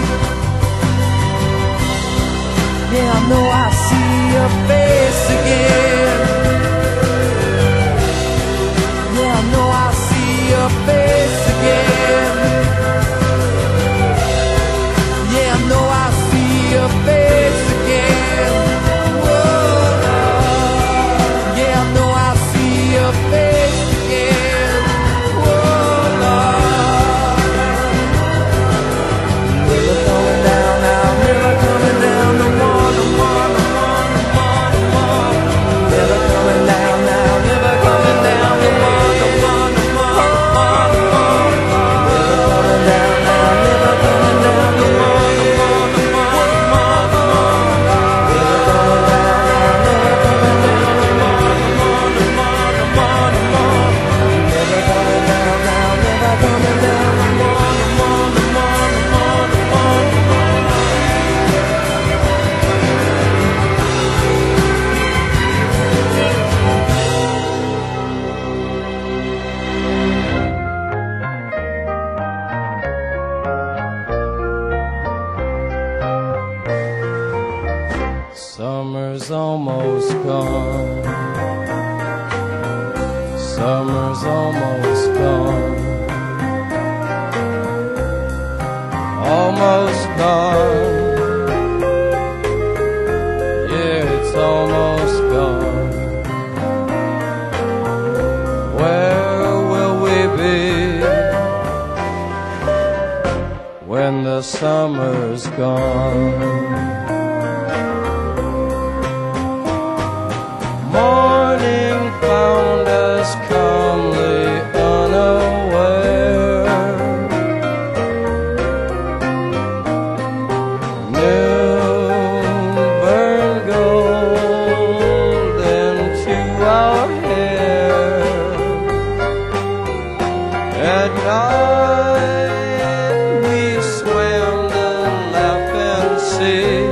Yeah, I know I see your face again. Yeah, I know I see your face again. Yeah, I know I see your face again. Whoa. Yeah, I know I see your face again. Whoa. Never coming down now, never coming down no more, no more, no more, no more, no more. Never coming down now, never coming down no more, no more, no more, no more, no more. Never coming down now, never coming down no more, no more, no more, no more, no more. Never coming down now, never coming down no more, no more, no more, no more, no more. Never coming down now, never coming down no more, no more, no more, no more, no more, no more. Summer's almost gone. Summer's almost gone. Almost gone. Yeah, it's almost gone. Where will we be when the summer's gone? Morning found us calmly unaware. Noon burned gold into our hair. At night we swam the laughing sea.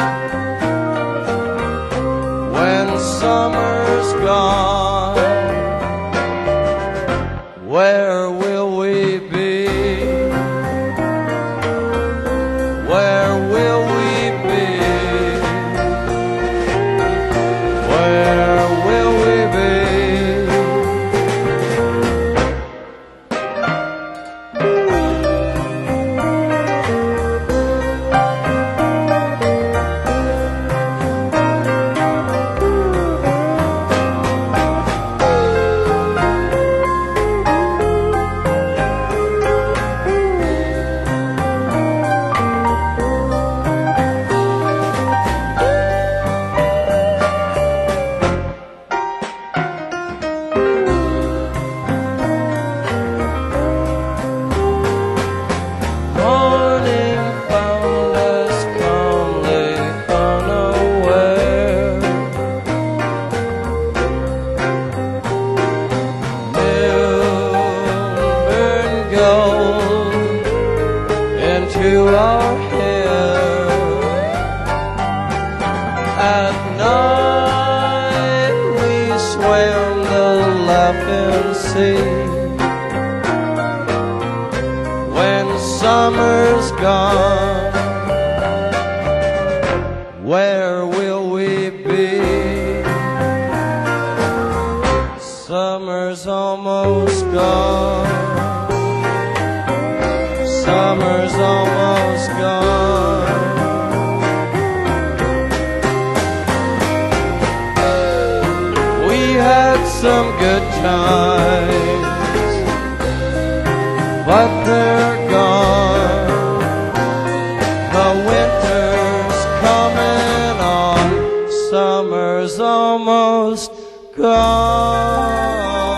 When summer's gone, where will we be? Where will we be? Where will we be? Morning found us calmly unaware. Noon burned gold into our hair. At night we swam the laughing sea. When summer's gone, where will we be? Summer's almost gone. Summer's almost gone. We had some good times, but they're gone. The winter's coming on. Summer's almost gone.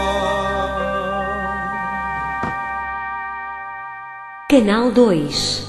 Canal dois.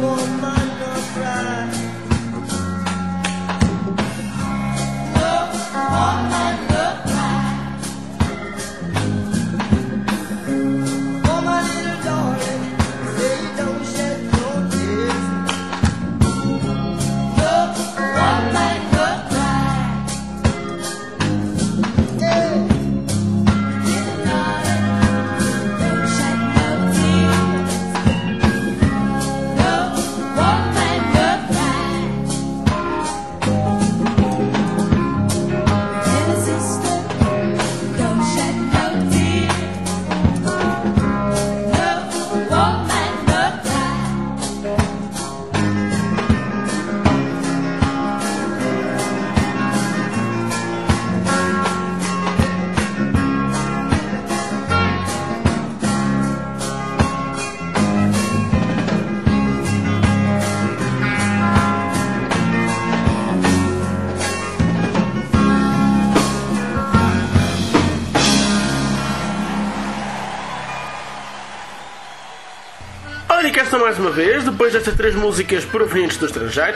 Mais uma vez, depois destas três músicas provenientes do estrangeiro,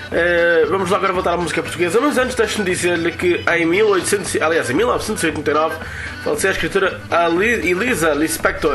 uh, vamos lá agora voltar à música portuguesa, mas antes deixe-me dizer-lhe que em, mil e oitocentos, aliás, em mil novecentos e oitenta e nove faleceu a escritora Elisa Lispector,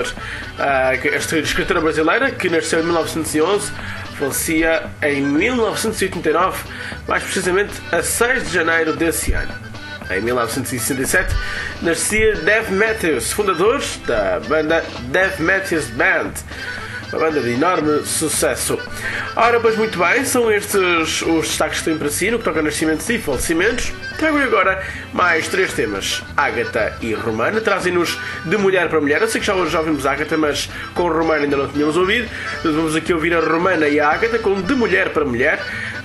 uh, a escritora brasileira que nasceu em mil novecentos e onze, falecia em mil novecentos e oitenta e nove, mais precisamente a seis de janeiro desse ano. Em mil novecentos e sessenta e sete nascia Dave Matthews, fundador da banda Dave Matthews Band, uma banda de enorme sucesso. Ora, pois muito bem, são estes os destaques que tenho para si no que toca a nascimentos e falecimentos. Trago-lhe agora mais três temas. Ágata e Romana trazem-nos de mulher para mulher. Eu sei que já hoje já ouvimos Ágata, mas com Romana ainda não tínhamos ouvido. Vamos aqui ouvir a Romana e a Ágata com de mulher para mulher.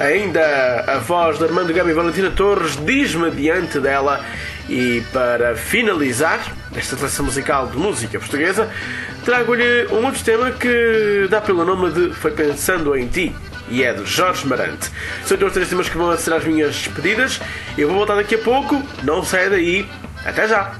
Ainda a voz de Armando Gama e Valentina Torres diz-me diante dela. E para finalizar esta seleção musical de música portuguesa, trago-lhe um outro tema que dá pelo nome de Foi Pensando em Ti, e é de Jorge Marante. São então os três temas que vão ser as minhas despedidas. Eu vou voltar daqui a pouco, não saia daí, até já!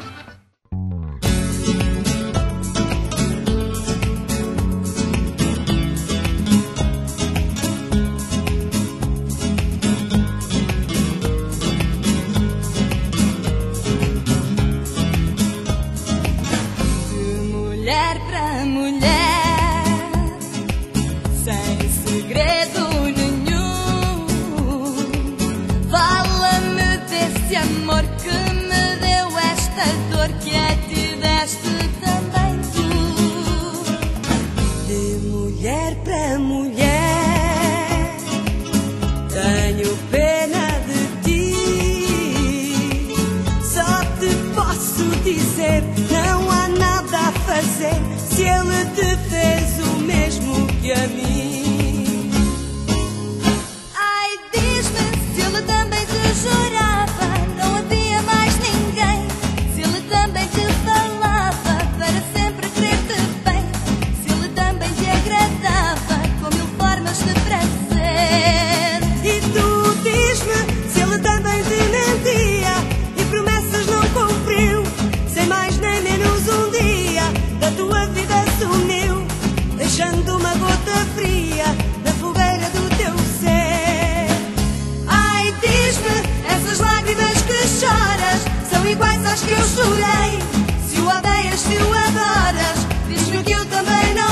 Se ele te fez o mesmo que a mim. Ai, diz-me se ele também te jurava, não havia mais ninguém. Se ele também te falava para sempre querer-te bem. Se ele também te agradava com mil formas de prazer. E tu diz-me se ele também te mentia e promessas não cumpriu, sem mais nem menos um dia da tua vida sumiu, deixando uma gota fria na fogueira do teu ser. Ai, diz-me, essas lágrimas que choras são iguais às que eu chorei. Se o odeias, se o adoras, diz-me que eu também não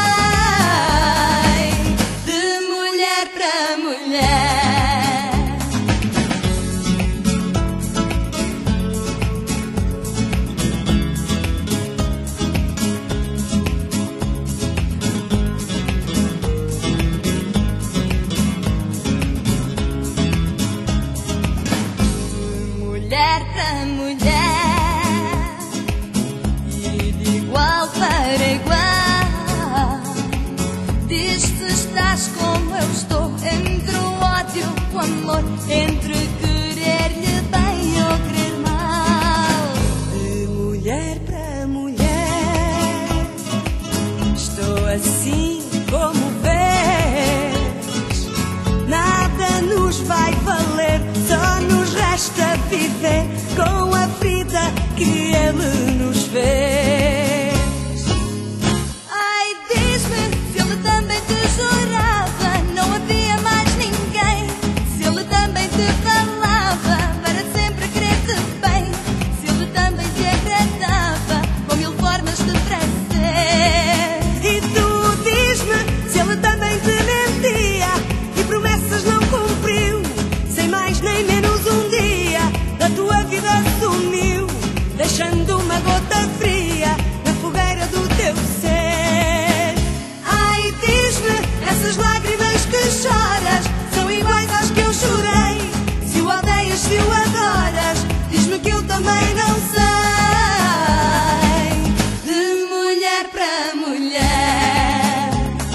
sei. De mulher para mulher. Mulher para mulher, e de igual para igual. Diz se estás como eu estou, entre o ódio e o amor, entre querer-lhe bem ou querer mal. De mulher para mulher, estou assim como vês. Nada nos vai valer, só nos resta viver com a vida que ele nos fez. Ai, diz-me se ele também te jurava, ele também te mentia e promessas não cumpriu. Sem mais nem menos um dia da tua vida sumiu, deixando uma gota fria na fogueira do teu ser. Ai, diz-me, essas lágrimas que choras são iguais às que eu chorei. Se o odeias, se o adoras, diz-me que eu também não sei. De mulher para mulher,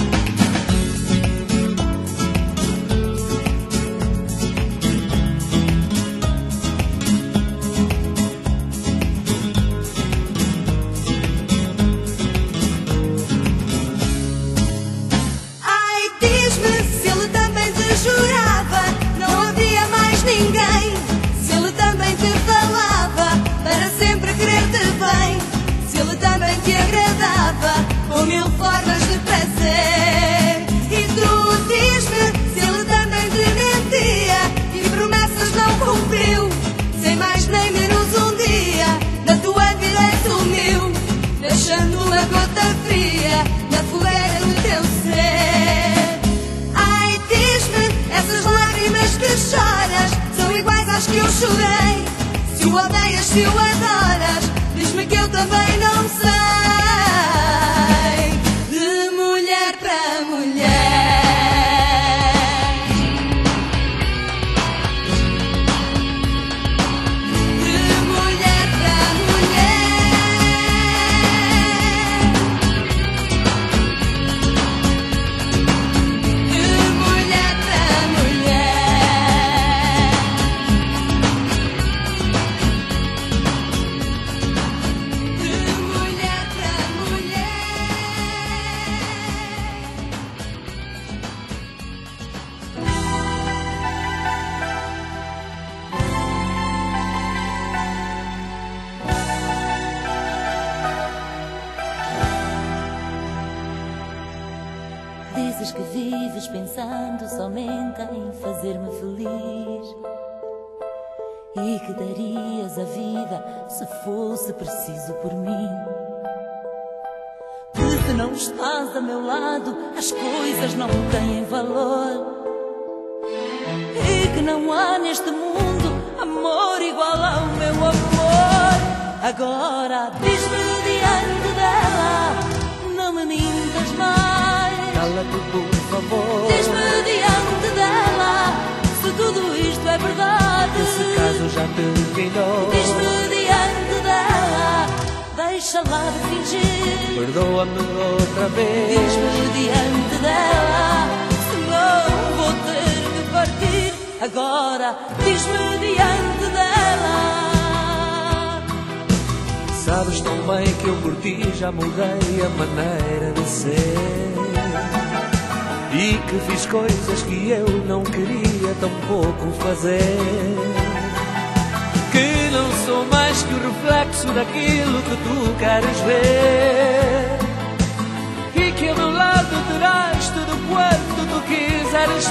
ai, diz-me, se ele também te jurava, não havia mais ninguém. Se ele também te falava para sempre querer-te bem, se ele também te agradava com mil formas de prazer. E tu diz-me, se ele também te mentia e promessas não cumpriu. Sem mais nem menos um dia da tua vida sumiu, deixando uma gota fria na fogueira do teu ser. Ai, diz-me, essas lágrimas que choras são iguais às que eu chorei. Se o odeias, se o adoras, diz-me que eu também não sei. De mulher para mulher, de mulher para mulher, de mulher para mulher, de mulher para mulher. Dizes que vives pensando somente em fazer-me feliz e que darias a vida se fosse preciso por mim. Que se não estás a meu lado as coisas não têm valor e que não há neste mundo amor igual ao meu amor. Agora diz-me diante dela, não me mintas mais. Cala-te, por favor. Diz-me diante dela se tudo isto é verdade. Esse caso já terminou. Diz-me diante dela, deixa lá de fingir. Perdoa-me outra vez. Diz-me diante dela, senão vou ter que partir. Agora diz-me diante dela. Sabes tão bem que eu por ti já mudei a maneira de ser e que fiz coisas que eu não queria tão pouco fazer. Que não sou mais que o reflexo daquilo que tu queres ver e que ao meu lado terás tudo quanto tu quiseres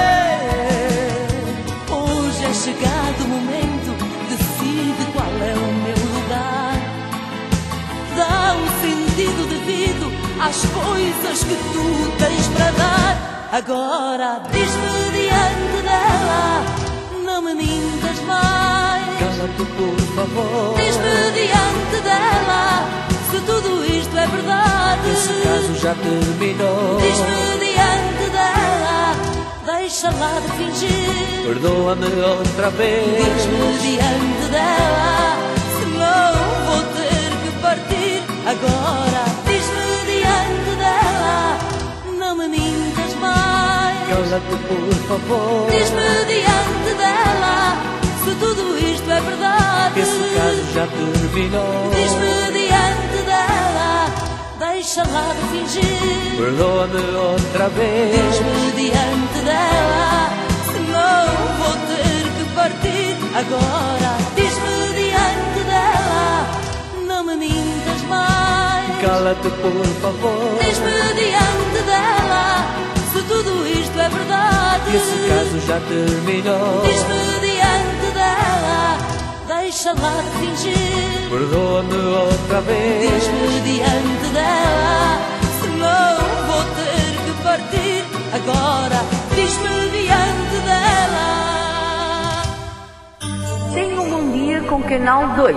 ter. Hoje é chegado o momento, decide qual é o meu lugar. Dá um sentido devido às coisas que tu tens para dar. Agora diz-me diante dela, não me mintas mais. Cala-te, por favor. Diz-me diante dela se tudo isto é verdade. Esse caso já terminou. Diz-me diante dela, deixa lá de fingir. Perdoa-me outra vez. Diz-me diante dela, senão vou ter que partir. Agora diz-me diante dela, não me mintas mais. Cala-te, por favor. Diz-me diante dela se tudo isto é verdade. Esse caso já terminou. Diz-me diante dela, deixa lá de fingir. Perdoa-me outra vez. Diz-me diante dela, senão vou ter que partir. Agora diz-me diante dela, não me mintas mais. Cala-te, por favor. Diz-me diante dela se tudo isto é verdade. Esse caso já terminou. Diz-me diante dela, deixa lá de fingir. Perdoa-me outra vez. Diz-me diante dela, senão vou ter que partir agora, diz-me diante dela. Tenha um bom dia com Canal dois.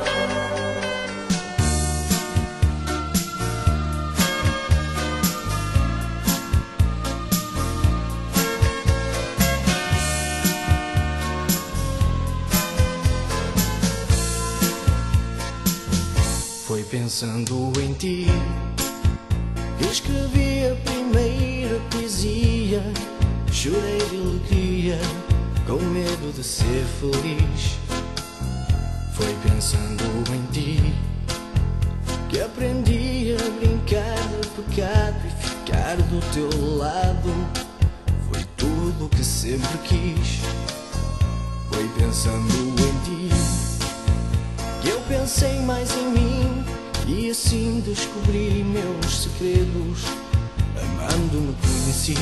Foi pensando em ti que escrevi a primeira poesia. Chorei de alegria, com medo de ser feliz. Foi pensando em ti que aprendi a brincar no pecado e ficar do teu lado. Foi tudo o que sempre quis. Foi pensando em ti que eu pensei mais em mim e assim descobri meus segredos. Amando-me conheci.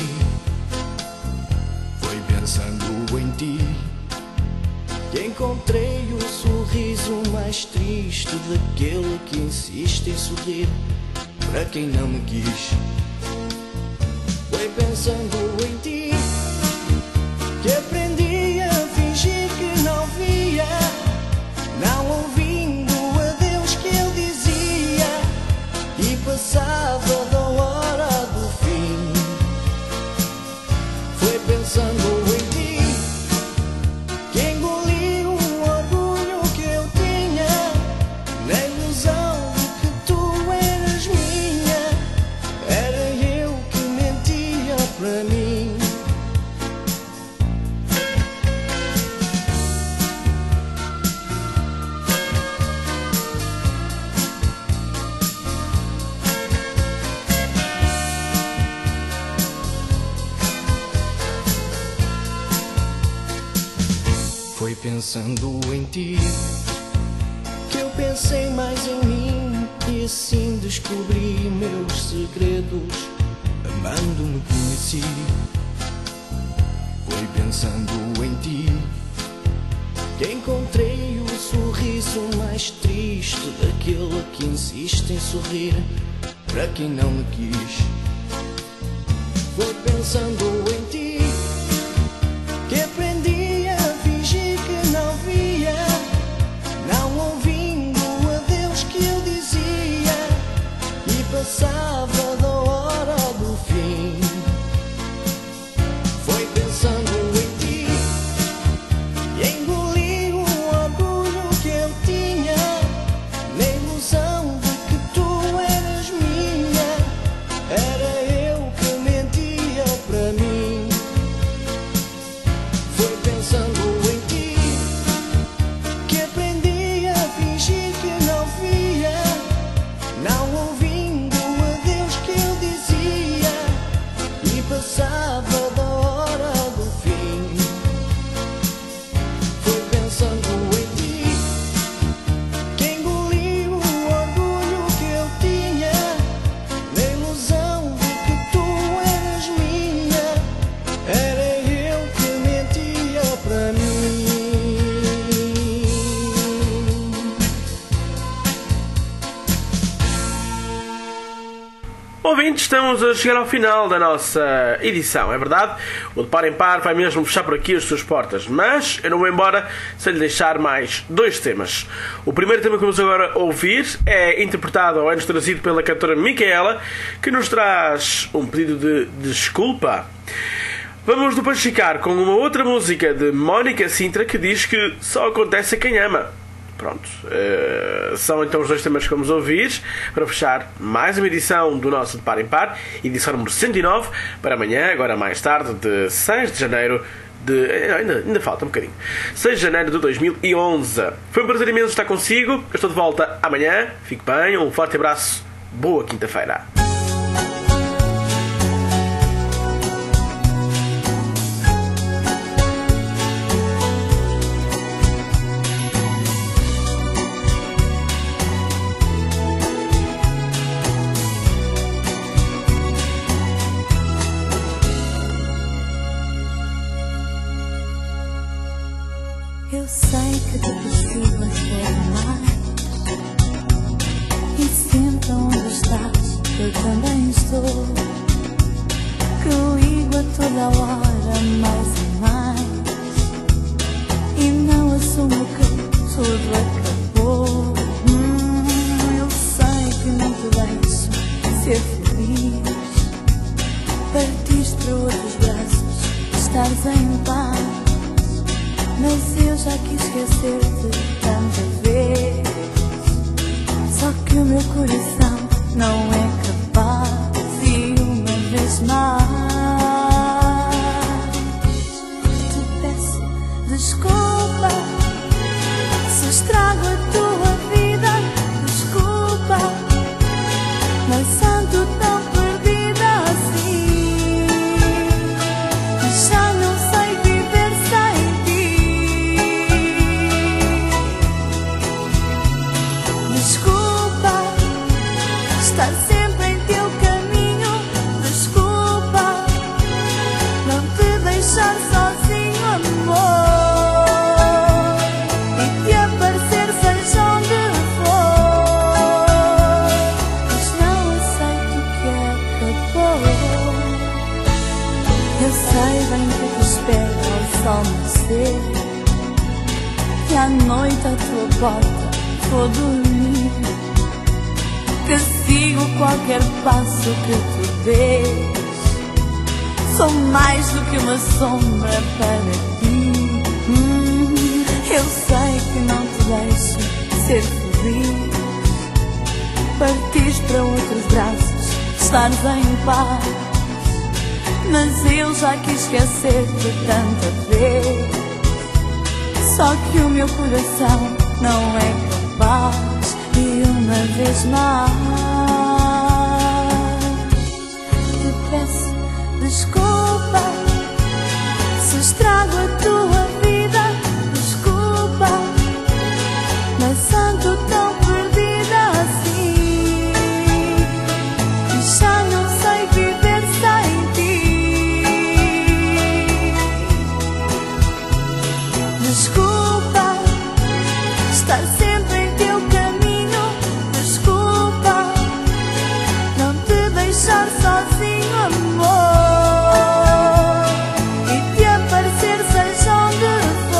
Foi pensando em ti que encontrei o sorriso mais triste daquele que insiste em sorrir para quem não me quis. Foi pensando em ti que aprendi a fingir que não via, não ouvindo a Deus que ele dizia, e passava da hora do fim. Foi pensando em ti que engoli o orgulho que eu tinha, na ilusão de que tu eras minha. Era eu que mentia para mim. Foi pensando em ti que eu pensei mais em mim e assim descobri meus segredos. Amando-me conheci. Foi pensando em ti que encontrei o sorriso mais triste daquele que insiste em sorrir para quem não me quis. Foi pensando em ti que aprendi a fingir que não via, não ouvindo a Deus que eu dizia, e passava da hora do fim. Foi pensando em ti e engoli o orgulho que eu tinha, na ilusão de que tu eras minha. Era eu que mentia para mim. Foi pensando em ti que aprendi a fingir que não via, não ouvindo a Deus que eu dizia, e passava da hora do fim. Foi pensando em ti que engoli o orgulho que eu tinha, na ilusão de que tu eras minha. Era eu que mentia para mim. Ouvintes, estamos a chegar ao final da nossa edição, é verdade? O De Par em Par vai mesmo fechar por aqui as suas portas, mas eu não vou embora sem lhe deixar mais dois temas. O primeiro tema que vamos agora ouvir é interpretado ou é-nos trazido pela cantora Micaela, que nos traz um pedido de desculpa. Vamos depois ficar com uma outra música de Mónica Sintra que diz que só acontece a quem ama. Pronto, uh, são então os dois temas que vamos ouvir para fechar mais uma edição do nosso De Par em Par, edição número cento e nove, para amanhã, agora mais tarde, de seis de janeiro de... Ainda, ainda falta um bocadinho. seis de janeiro de dois mil e onze. Foi um prazer imenso estar consigo. Eu estou de volta amanhã. Fique bem, um forte abraço. Boa quinta-feira. Eu sei que te preciso até mais, e sempre onde estás eu também estou. mais e mais, e não assumo que tudo acabou. Hum, eu sei que não te deixo ser feliz, partiste para outros braços, estares em paz, mas eu já quis esquecer-te tanta vez. Só que o meu coração não é capaz, e uma vez mais te peço desculpa se estrago a tua vida. Desculpa, mas ando tão perdida assim, que já não sei viver sem ti. Desculpa estar sempre em teu caminho. Desculpa não te deixar sozinho, amor, e te aparecer seja onde for, mas não aceito que acabou. Eu sei bem que te espero ao sol nascer, que à noite à tua porta vou dormir, que sigo qualquer passo que tu dês. Sou mais do que uma sombra para ti. Hum, eu sei que não te deixo ser feliz, partiste para outros braços, estares em paz, mas eu já quis esquecer-te tanta vez. Só que o meu coração não é capaz, e uma vez mais te peço desculpa se estrago a tua vida. Desculpa, mas ando tão perdida assim, que já não sei viver sem ti. Desculpa estar sempre em teu caminho. Desculpa não te deixar sozinho, amor, e te aparecer seja onde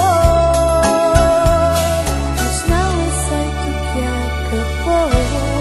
for, mas não aceito que acabou.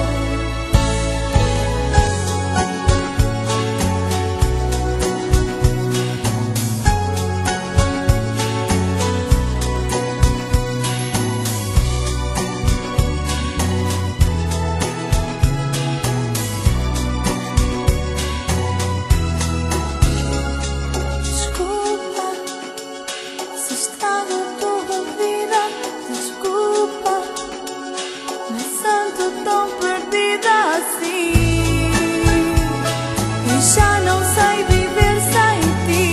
Desculpa se estrago a tua vida. Desculpa, mas ando tão perdida assim, e já não sei viver sem ti.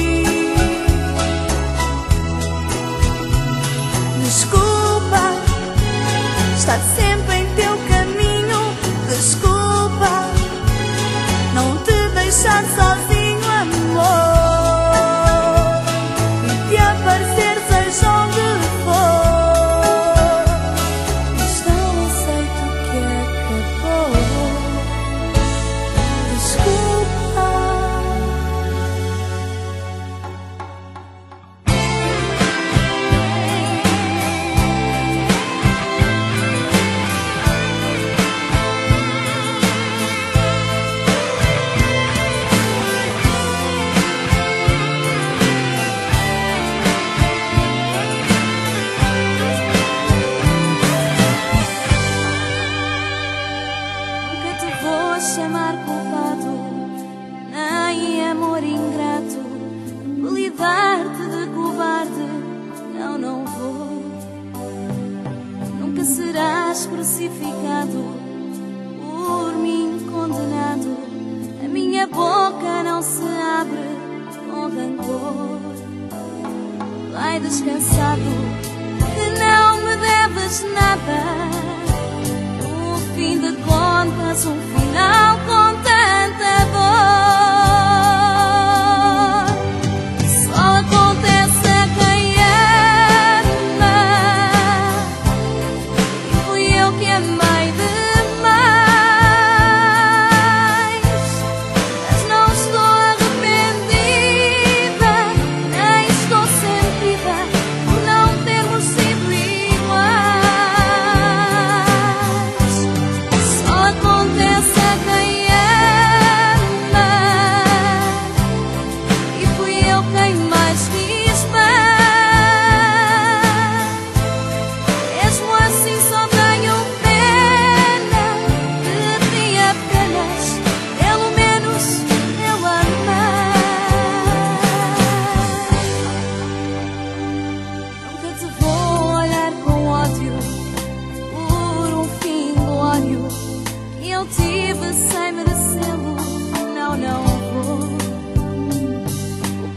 Desculpa estar sempre em teu caminho. Desculpa não te deixar sozinho, amor, e te aparecer seja onde for, mas não aceito que acabou. Desculpa. Nunca te vou chamar culpado, nem amor ingrato, apelidar-te de covarde. Não, não vou. Nunca serás crucificado, por mim condenado. A minha boca não se abre com rancor. Vai descansado, que não me deves nada. No fim de contas, um final com tanta dor só acontece a quem ama, e fui eu que amei demais, mas não estou arrependida.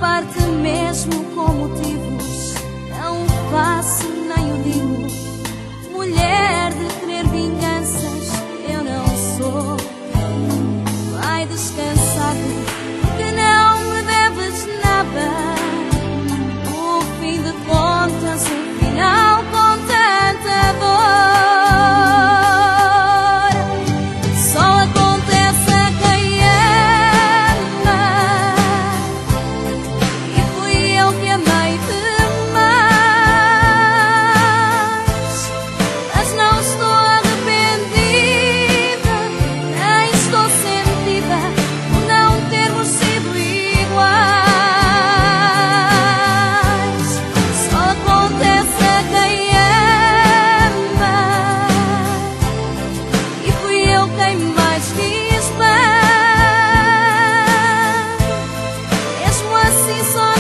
parte mesmo com motivos. Não o faço nem o digo. Mulher de querer vinganças, eu não sou. Vai descansado, que não me deves nada. No fim de contas, um final com tanta dor só acontece a quem ama. E fui eu que amei demais, mas não estou arrependida, nem estou sentida por não termos sido iguais. Só acontece a quem ama, e fui eu quem mais quis bem. Mesmo assim só